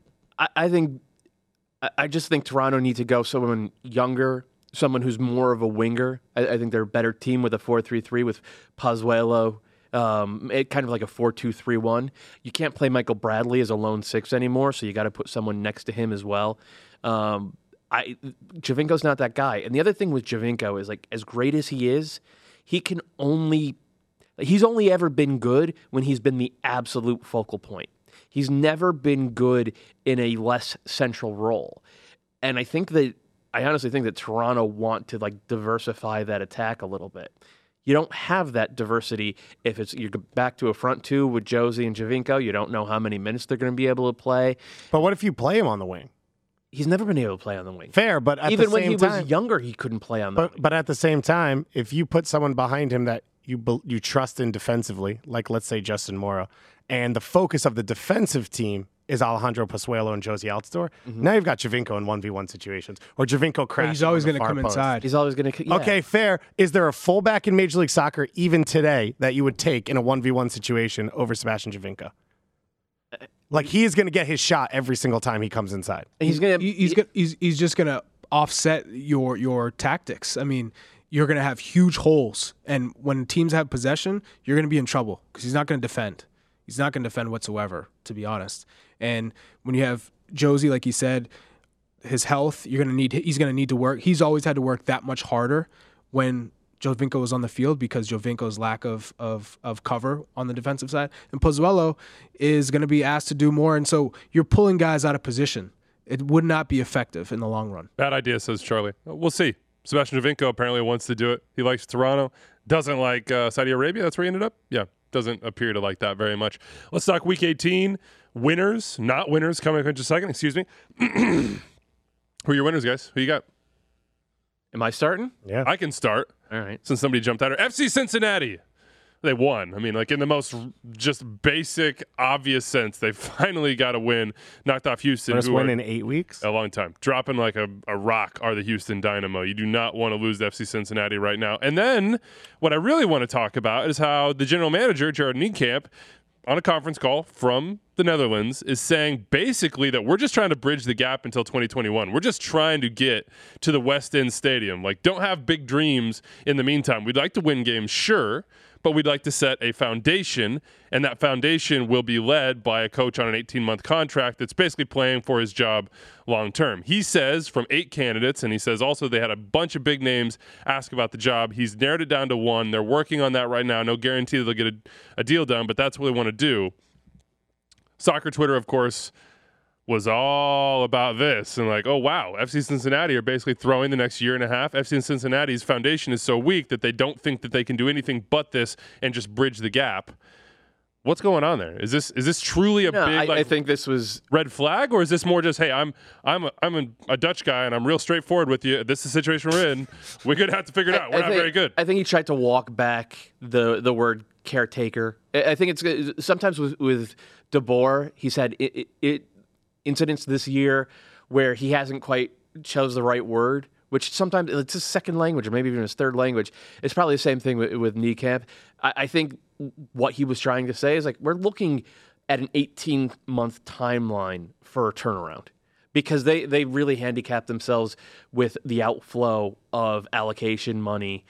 I just think Toronto needs to go someone younger, someone who's more of a winger. I think they're a better team with a 4-3-3 with Pozuelo, kind of like a 4-2-3-1. You can't play Michael Bradley as a lone 6 anymore, so you got to put someone next to him as well. Giovinco's not that guy. And the other thing with Giovinco is, like, as great as he is, he's only ever been good when he's been the absolute focal point. He's never been good in a less central role. And I honestly think that Toronto want to, like, diversify that attack a little bit. You don't have that diversity if you're back to a front two with Josie and Giovinco. You don't know how many minutes they're going to be able to play. But what if you play him on the wing? He's never been able to play on the wing. Fair, but at even the same when he time, was younger, he couldn't play on the wing. But at the same time, if you put someone behind him that you trust in defensively, like let's say Justin Morrow, and the focus of the defensive team is Alejandro Pozuelo and Josie Altidore, now you've got Giovinco in 1v1 situations, or Giovinco crashing. He's always going to come inside. He's always going to. Yeah. Okay, fair. Is there a fullback in Major League Soccer even today that you would take in a 1v1 situation over Sebastian Giovinco? Like, he is going to get his shot every single time he comes inside. And he's just going to offset your tactics. I mean, you're going to have huge holes, and when teams have possession, you're going to be in trouble because he's not going to defend. He's not going to defend whatsoever, to be honest. And when you have Josie, like you said, his health, he's going to need to work. He's always had to work that much harder when Giovinco was on the field because Giovinco's lack of cover on the defensive side. And Pozuelo is going to be asked to do more, and so you're pulling guys out of position. It would not be effective in the long run. Bad idea, says Charlie. We'll see. Sebastian Giovinco apparently wants to do it. He likes Toronto. Doesn't like Saudi Arabia. That's where he ended up? Yeah. Doesn't appear to like that very much. Let's talk Week 18. Winners, not winners, coming up in just a second. Excuse me. Who are your winners, guys? Who you got? Am I starting? Yeah. I can start. All right. Since somebody jumped out. FC Cincinnati. They won. I mean, like, in the most just basic, obvious sense, they finally got a win. Knocked off Houston. First win in 8 weeks? A long time. Dropping like a rock are the Houston Dynamo. You do not want to lose to FC Cincinnati right now. And then what I really want to talk about is how the general manager, Gerard Nienkamp, on a conference call from the Netherlands, is saying basically that we're just trying to bridge the gap until 2021. We're just trying to get to the West End Stadium. Like, don't have big dreams in the meantime. We'd like to win games, sure, but we'd like to set a foundation, and that foundation will be led by a coach on an 18-month contract that's basically playing for his job long-term. He says from 8 candidates, and he says also they had a bunch of big names ask about the job. He's narrowed it down to 1. They're working on that right now. No guarantee that they'll get a deal done, but that's what they want to do. Soccer Twitter, of course, was all about this and like, oh, wow, FC Cincinnati are basically throwing the next year and a half. FC Cincinnati's foundation is so weak that they don't think that they can do anything but this and just bridge the gap. What's going on there? Is this truly a big I think this was red flag, or is this more just, hey, I'm a Dutch guy and I'm real straightforward with you. This is the situation we're in. We're gonna have to figure it out. We're not very good. I think he tried to walk back the word caretaker. I think it's sometimes with DeBoer, he's had incidents this year where he hasn't quite chose the right word, which sometimes it's his second language or maybe even his third language. It's probably the same thing with Niekamp. I think what he was trying to say is like we're looking at an 18-month timeline for a turnaround because they really handicapped themselves with the outflow of allocation money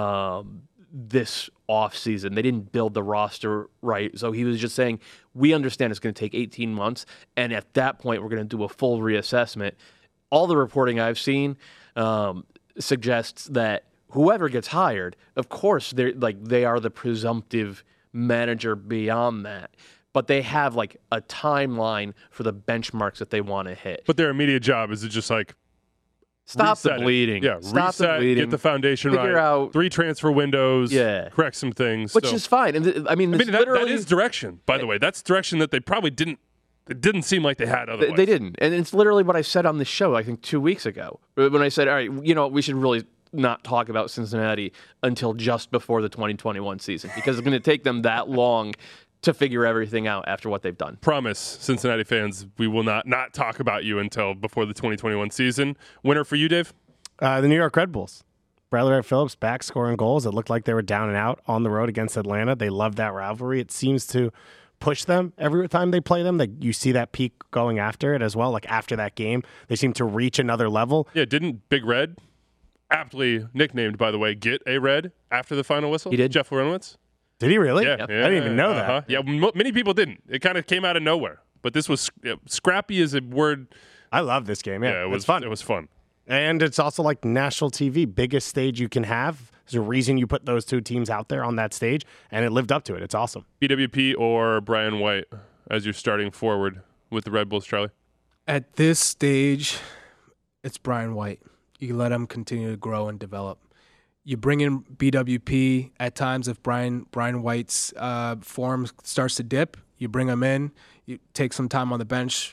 this offseason. They didn't build the roster right. So he was just saying, we understand it's going to take 18 months, and at that point we're going to do a full reassessment. All the reporting I've seen suggests that whoever gets hired, of course, they are the presumptive manager beyond that. But they have like a timeline for the benchmarks that they want to hit. But their immediate job is to just like stop reset the bleeding. Yeah, stop reset, the bleeding. get the foundation Figure right. out 3 transfer windows. Yeah. Correct some things. Which is fine. And that is direction, by the way. That's direction that they probably didn't. It didn't seem like they had otherwise. They didn't. And it's literally what I said on the show, I think 2 weeks ago, when I said, all right, we should really not talk about Cincinnati until just before the 2021 season because it's going to take them that long to figure everything out after what they've done. Promise, Cincinnati fans, we will not talk about you until before the 2021 season. Winner for you, Dave? The New York Red Bulls. Bradley Wright Phillips back scoring goals. It looked like they were down and out on the road against Atlanta. They love that rivalry. It seems to push them every time they play them. You see that peak going after it as well. Like after that game, they seem to reach another level. Yeah, didn't Big Red, aptly nicknamed, by the way, get a red after the final whistle? He did. Jeff Larentowicz? Did he really? Yeah, I didn't even know that. Yeah, many people didn't. It kind of came out of nowhere. But this was scrappy is a word. I love this game. Yeah, it was fun. It was fun. And it's also like national TV, biggest stage you can have. There's a reason you put those two teams out there on that stage, and it lived up to it. It's awesome. BWP or Brian White as you're starting forward with the Red Bulls, Charlie? At this stage, it's Brian White. You let him continue to grow and develop. You bring in BWP at times if Brian White's form starts to dip. You bring him in. You take some time on the bench.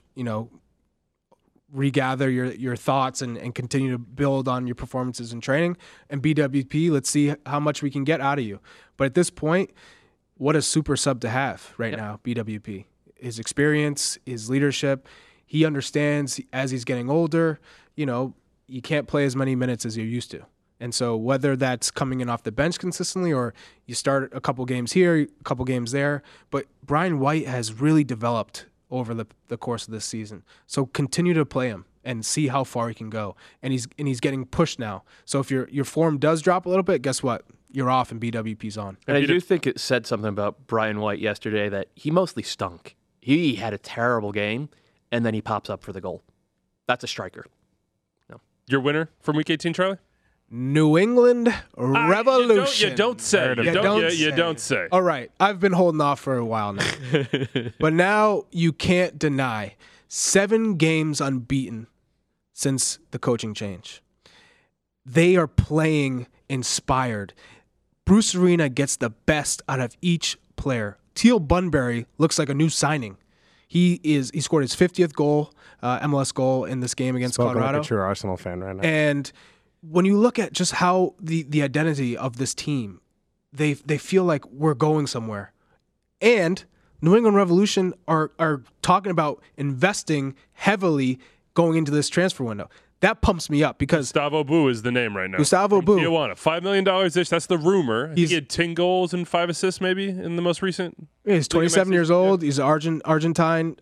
Regather your thoughts and continue to build on your performances in training. And BWP, let's see how much we can get out of you. But at this point, what a super sub to have right now, BWP. His experience, his leadership, he understands as he's getting older, you can't play as many minutes as you're used to. And so whether that's coming in off the bench consistently or you start a couple games here, a couple games there, but Brian White has really developed over the course of this season. So continue to play him and see how far he can go. And he's getting pushed now. So if your form does drop a little bit, guess what? You're off and BWP's on. And I do think it said something about Brian White yesterday that he mostly stunk. He had a terrible game, and then he pops up for the goal. That's a striker. No. Your winner from Week 18, Charlie? New England Revolution. You don't say. You don't say. All right. I've been holding off for a while now. But now you can't deny 7 games unbeaten since the coaching change. They are playing inspired. Bruce Arena gets the best out of each player. Teal Bunbury looks like a new signing. He scored his 50th goal, MLS goal in this game against Colorado. Like a true Arsenal fan right now. And when you look at just how the identity of this team, they feel like we're going somewhere. And New England Revolution are talking about investing heavily going into this transfer window. That pumps me up because Gustavo Bou is the name right now. Gustavo Bou. Tijuana, $5 million ish. That's the rumor. He had 10 goals and 5 assists maybe in the most recent. He's 27 years old. He's Argentine.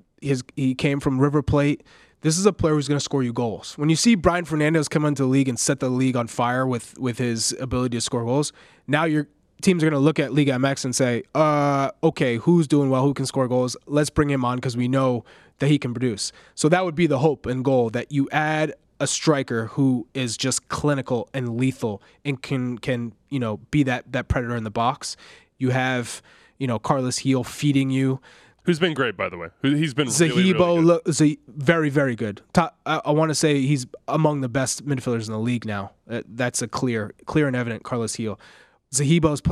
He came from River Plate. This is a player who's going to score you goals. When you see Brian Fernandez come into the league and set the league on fire with his ability to score goals, now your teams are going to look at Liga MX and say, okay, who's doing well, who can score goals? Let's bring him on because we know that he can produce. So that would be the hope and goal, that you add a striker who is just clinical and lethal and can be that predator in the box. You have, Carlos Heel feeding you. Who's been great, by the way. He's been Zahibo is very, very good. I want to say he's among the best midfielders in the league now. That's a clear and evident Carlos Heel. Zahibo's playing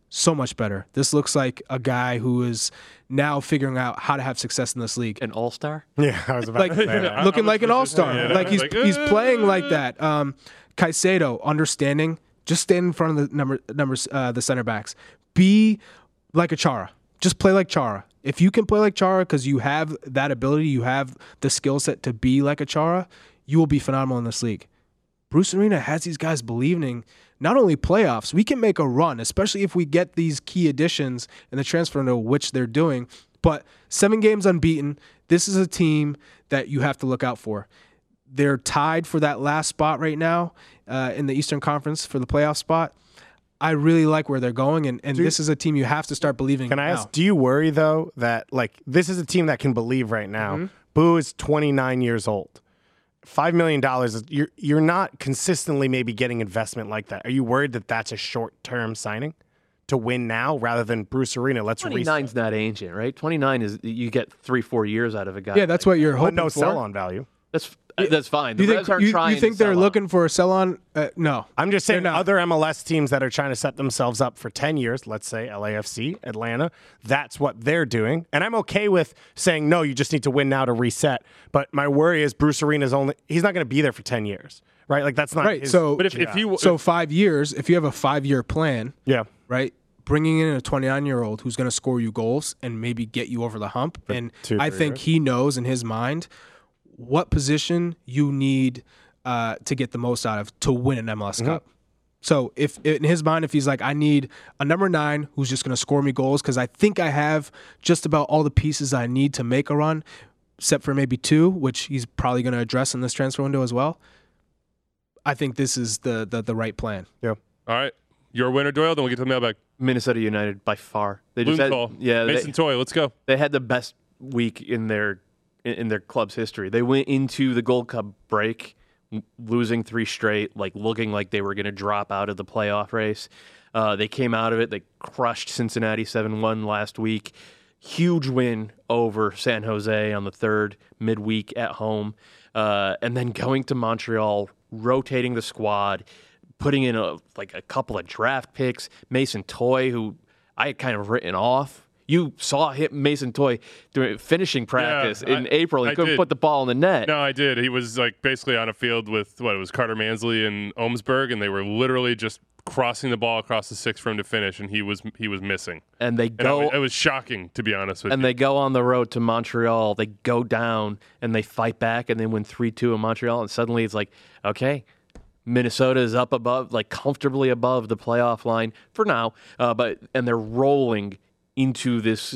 So much better. This looks like a guy who is now figuring out how to have success in this league. An all-star? Yeah, I was about Like to say that. looking like an all-star. Yeah, Like he's playing like that. Caicedo, understanding, just stand in front of the center backs. Be like a Chara. Just play like Chara. If you can play like Chara because you have that ability, you have the skill set to be like a Chara, you will be phenomenal in this league. Bruce Arena has these guys believing not only playoffs, we can make a run, especially if we get these key additions in the transfer window, which they're doing. But 7 games unbeaten, this is a team that you have to look out for. They're tied for that last spot right now in the Eastern Conference for the playoff spot. I really like where they're going, and this is a team you have to start believing. Can I ask, now. do you worry, though, that like this is a team that can believe right now? Mm-hmm. Boo is 29 years old. $5 million, you're not consistently maybe getting investment like that. Are you worried that that's a short-term signing to win now rather than Bruce Arena? Let's 29's not ancient, right? 29 is you get 3-4 years out of a guy. Yeah, that's what you're but hoping no for. sell-on value. That's fine. The You Revs aren't think, trying you think to they're sell looking for a sell-on? No. I'm just saying They're not. other MLS teams that are trying to set themselves up for 10 years, let's say LAFC, Atlanta, that's what they're doing. And I'm okay with saying, no, you just need to win now to reset. But my worry is Bruce Arena's he's not going to be there for 10 years, right? Like that's not Right. his, So, But if 5 years, if you have a 5-year plan, yeah. right? Bringing in a 29-year-old who's going to score you goals and maybe get you over the hump. And 2-3 I think years. he knows in his mind what position you need to get the most out of to win an MLS Cup. So if in his mind, if he's like, I need a number 9 who's just going to score me goals because I think I have just about all the pieces I need to make a run, except for maybe 2, which he's probably going to address in this transfer window as well. I think this is the right plan. Yeah. All right. You're a winner, Doyle. Then we'll get to the mailbag. Minnesota United by far. They Loon just had, call. yeah, Mason Toy, let's go. They had the best week in their club's history. They went into the Gold Cup break losing 3 straight, like looking like they were going to drop out of the playoff race. They came out of it. They crushed Cincinnati 7-1 last week. Huge win over San Jose on the 3rd midweek at home. And then going to Montreal, rotating the squad, putting in a couple of draft picks. Mason Toy, who I had kind of written off. You saw Mason Toy doing finishing practice in April. He couldn't put the ball in the net. No, I did. He was like basically on a field with it was Carter Mansley and Ohmsberg, and they were literally just crossing the ball across the 6 for him to finish, and he was missing. And they go. It was shocking, to be honest with you. And they go on the road to Montreal. They go down and they fight back, and they win 3-2 in Montreal. And suddenly it's like, okay, Minnesota is up above, like comfortably above the playoff line for now. And they're rolling into this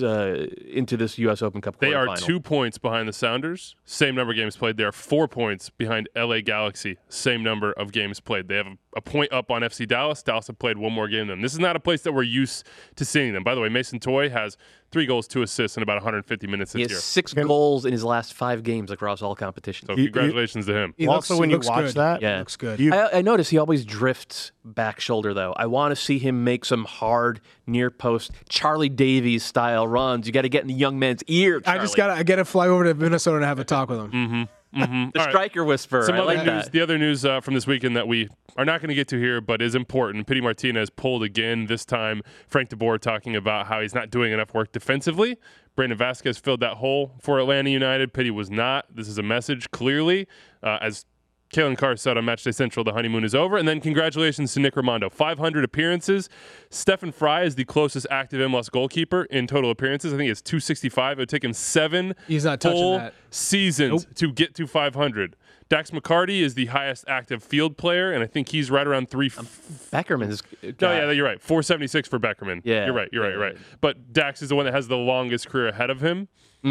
U.S. Open Cup quarterfinal. They are 2 points behind the Sounders, same number of games played. They are 4 points behind LA Galaxy, same number of games played. They have a point up on FC Dallas. Dallas have played 1 more game than them. This is not a place that we're used to seeing them. By the way, Mason Toy has 3 goals, 2 assists in about 150 minutes this He has year. 6 goals in his last 5 games across all competitions. So congratulations to him. Also, when you watch that, yeah, looks good. I notice he always drifts back shoulder, though. I want to see him make some hard near post Charlie Davies style runs. You got to get in the young man's ear, Charlie. I got to fly over to Minnesota and have a talk with him. The striker whisperer. Some I other like news. that. The other news from this weekend that we are not going to get to here, but is important. Pity Martinez pulled again. This time, Frank DeBoer talking about how he's not doing enough work defensively. Brandon Vasquez filled that hole for Atlanta United. Pity was not. This is a message, clearly. As Kalen Carr said on Matchday Central, the honeymoon is over. And then congratulations to Nick Rimando. 500 appearances. Stephen Fry is the closest active MLS goalkeeper in total appearances. I think it's 265. It would take him 7 He's not touching full that. seasons to get to 500. Dax McCarty is the highest active field player, and I think he's right around 3. Beckerman is. No, yeah, you're right. 476 for Beckerman. Yeah. You're right. But Dax is the one that has the longest career ahead of him,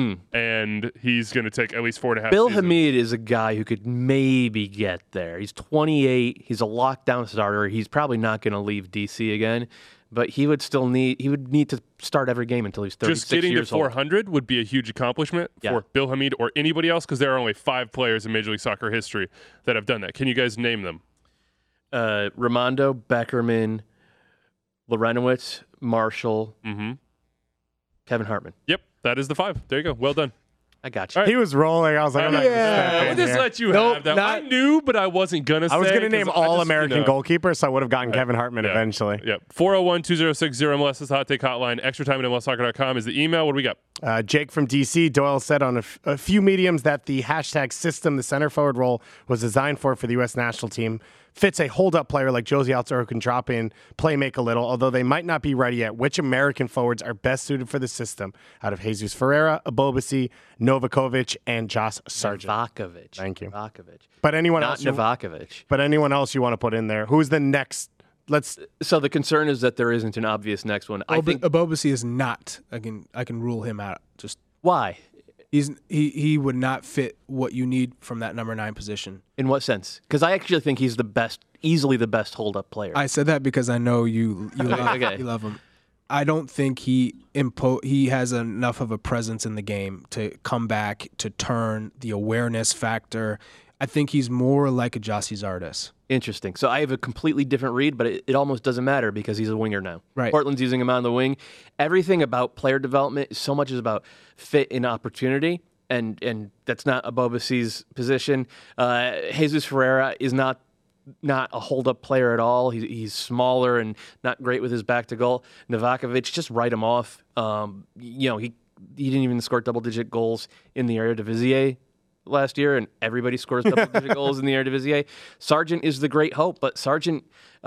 and he's going to take at least 4.5 Bill seasons. Hamid is a guy who could maybe get there. He's 28. He's a lockdown starter. He's probably not going to leave DC again, but he would need to start every game until he's 36 Just getting to years old. 400 would be a huge accomplishment for Bill Hamid or anybody else, because there are only 5 players in Major League Soccer history that have done that. Can you guys name them? Raimondo, Beckerman, Lorenowitz, Marshall, Kevin Hartman. Yep, that is the 5. There you go. Well done. I got you. All right. He was rolling. I was like, I'm not I would just let you have that. I knew, but I wasn't going to say. I was going to name 'cause all American goalkeepers, so I would have gotten Kevin Hartman Yeah. eventually. Yep. 401-2060 MLS is the hot take hotline. Extra time at MLSsoccer.com is the email. What do we got? Jake from DC, Doyle said on a few mediums that the hashtag system, the center forward role, was designed for the U.S. national team. Fits a hold-up player like Josie Altidore who can drop in, play make a little, although they might not be ready yet. Which American forwards are best suited for the system out of Jesus Ferreira, Abobasi, Novakovic, and Josh Sargent? Novakovic. Thank you. Novakovic. But anyone Not else? Novakovic. But anyone else you want to put in there? Who's the next? So the concern is that there isn't an obvious next one. I think Abobasi is not. I can rule him out. Just why? He would not fit what you need from that number 9 position. In what sense? Because I actually think he's easily the best hold-up player. I said that because I know you love him. I don't think he has enough of a presence in the game to come back, to turn, the awareness factor. I think he's more like a Gyasi Zardes. Interesting. So I have a completely different read, but it almost doesn't matter because he's a winger now. Right. Portland's using him on the wing. Everything about player development, so much is about fit and opportunity, and that's not Abobasi's position. Jesus Ferreira is not a hold-up player at all. He's smaller and not great with his back to goal. Novakovic, just write him off. He didn't even score double-digit goals in the Eredivisie last year, and everybody scores double-digit goals in the Eredivisie. Sargent is the great hope, but Sargent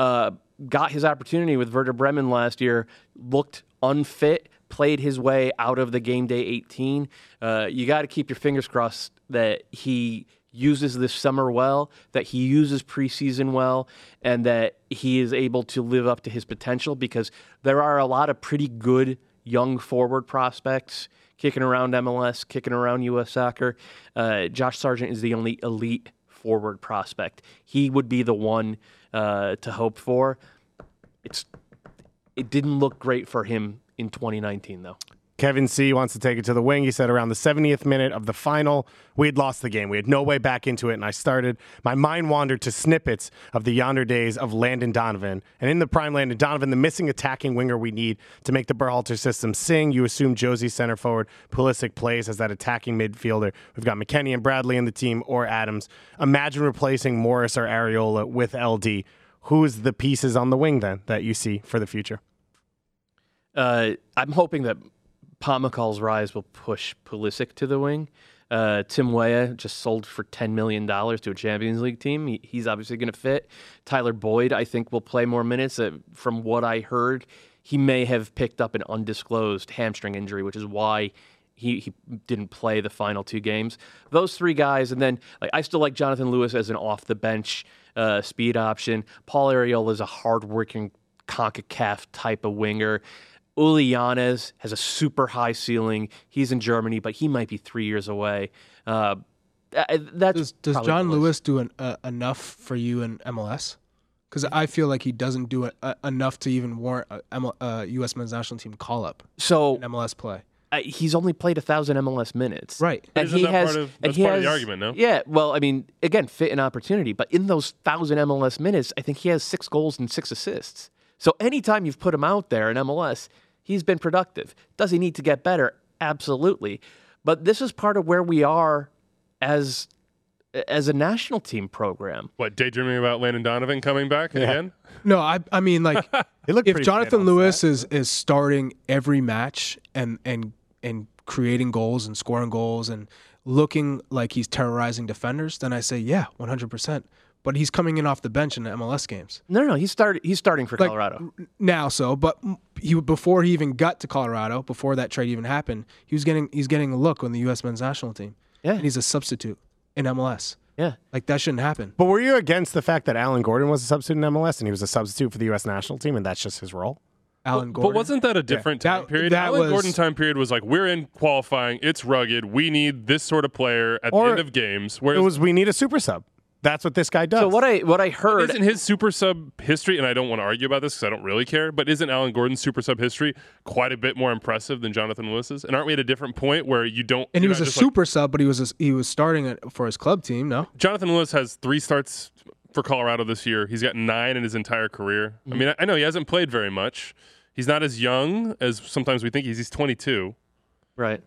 got his opportunity with Werder Bremen last year, looked unfit, played his way out of the game day 18. You got to keep your fingers crossed that he uses this summer well, that he uses preseason well, and that he is able to live up to his potential, because there are a lot of pretty good young forward prospects kicking around MLS, kicking around U.S. soccer. Josh Sargent is the only elite forward prospect. He would be the one to hope for. It didn't look great for him in 2019, though. Kevin C. wants to take it to the wing. He said around the 70th minute of the final, we had lost the game. We had no way back into it, and my mind wandered to snippets of the yonder days of Landon Donovan. And in the prime Landon Donovan, the missing attacking winger we need to make the Berhalter system sing. You assume Josie center forward, Pulisic plays as that attacking midfielder. We've got McKennie and Bradley in the team, or Adams. Imagine replacing Morris or Areola with LD. Who's the pieces on the wing, then, that you see for the future? I'm hoping that Pamakal's rise will push Pulisic to the wing. Tim Weah just sold for $10 million to a Champions League team. He's obviously going to fit. Tyler Boyd, I think, will play more minutes. From what I heard, he may have picked up an undisclosed hamstring injury, which is why he didn't play the final 2 games. Those 3 guys, and then I still like Jonathan Lewis as an off-the-bench speed option. Paul Areola is a hard-working CONCACAF type of winger. Uli Yanez has a super high ceiling. He's in Germany, but he might be 3 years away. Does John Lewis do enough for you in MLS? Because I feel like he doesn't do enough to even warrant a U.S. men's national team call-up in MLS play. He's only played 1,000 MLS minutes. Right. And Isn't that part of the argument, no? Yeah, well, I mean, again, fit and opportunity. But in those 1,000 MLS minutes, I think he has 6 goals and 6 assists. So anytime you've put him out there in MLS, he's been productive. Does he need to get better? Absolutely. But this is part of where we are as a national team program. What, daydreaming about Landon Donovan coming back again? No, I mean, like, if Jonathan Lewis is starting every match and creating goals and scoring goals and looking like he's terrorizing defenders, then I say, yeah, 100%. But he's coming in off the bench in the MLS games. No, he's starting for Colorado now. But before he even got to Colorado, before that trade even happened, he's getting a look on the U.S. men's national team. Yeah, and he's a substitute in MLS. Yeah, like that shouldn't happen. But were you against the fact that Alan Gordon was a substitute in MLS and he was a substitute for the U.S. national team, and that's just his role? Alan Gordon. But wasn't that a different time period? Alan Gordon time period was like, we're in qualifying, it's rugged, we need this sort of player at the end of games. Whereas we need a super sub. That's what this guy does. So what I heard... Isn't his super sub history, and I don't want to argue about this because I don't really care, but isn't Alan Gordon's super sub history quite a bit more impressive than Jonathan Lewis's? And aren't we at a different point where you don't... And he was a super sub, but he was starting it for his club team, no? Jonathan Lewis has 3 starts for Colorado this year. He's got 9 in his entire career. I mean, I know he hasn't played very much. He's not as young as sometimes we think. He's 22. Right.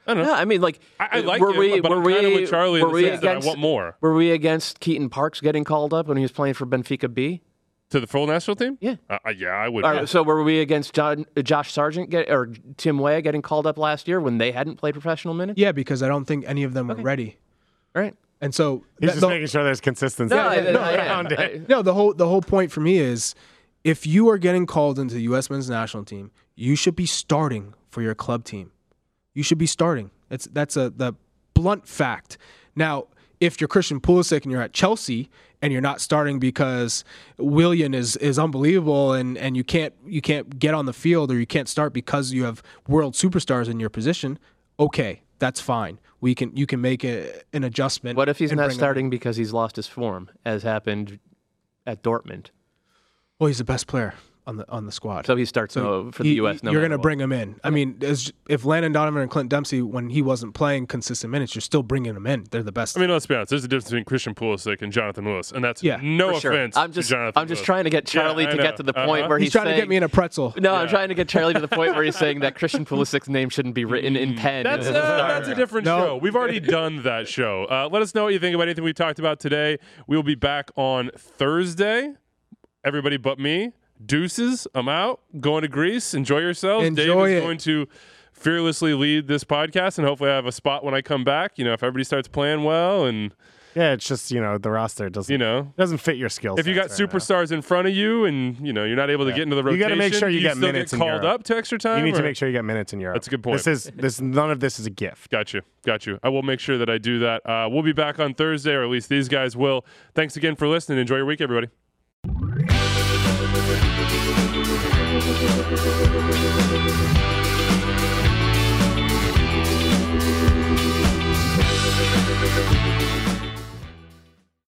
I don't know. Yeah, I mean, like, I like him, but I'm kind of with Charlie in the sense that I want more. Were we against Keaton Parks getting called up when he was playing for Benfica B? To the full national team? Yeah. Yeah, I would. So were we against Josh Sargent or Tim Weah getting called up last year when they hadn't played professional minutes? Yeah, because I don't think any of them were ready. Right. And so he's just making sure there's consistency. No, the whole point for me is if you are getting called into the U.S. men's national team, you should be starting for your club team. You should be starting. That's the blunt fact. Now, if you're Christian Pulisic and you're at Chelsea and you're not starting because Willian is unbelievable and you can't get on the field, or you can't start because you have world superstars in your position, okay, that's fine. You can make an adjustment. What if he's not starting because he's lost his form, as happened at Dortmund? Well, he's the best player on the squad. So he starts for the U.S. You're going to bring him in. I mean, if Landon Donovan and Clint Dempsey, when he wasn't playing consistent minutes, you're still bringing them in. They're the best. I mean, let's be honest. There's a difference between Christian Pulisic and Jonathan Lewis, and that's no offense to Jonathan I'm just trying to get Charlie to get to the point where he's trying to get me in a pretzel. No, I'm trying to get Charlie to the point where he's saying that Christian Pulisic's name shouldn't be written in pen. That's a different show. We've already done that show. Let us know what you think about anything we talked about today. We will be back on Thursday. Everybody but me. Deuces, I'm out. Going to Greece. Enjoy yourselves. Enjoy Dave is going to fearlessly lead this podcast, and hopefully I have a spot when I come back. If everybody starts playing well, and it's just the roster doesn't fit your skills. If you got superstars in front of you, and you're not able to get into the rotation, you got to make sure you get minutes. Get called up to extra time. You need to make sure you get minutes in Europe. That's a good point. None of this is a gift. Got you. I will make sure that I do that. We'll be back on Thursday, or at least these guys will. Thanks again for listening. Enjoy your week, everybody. Thank you.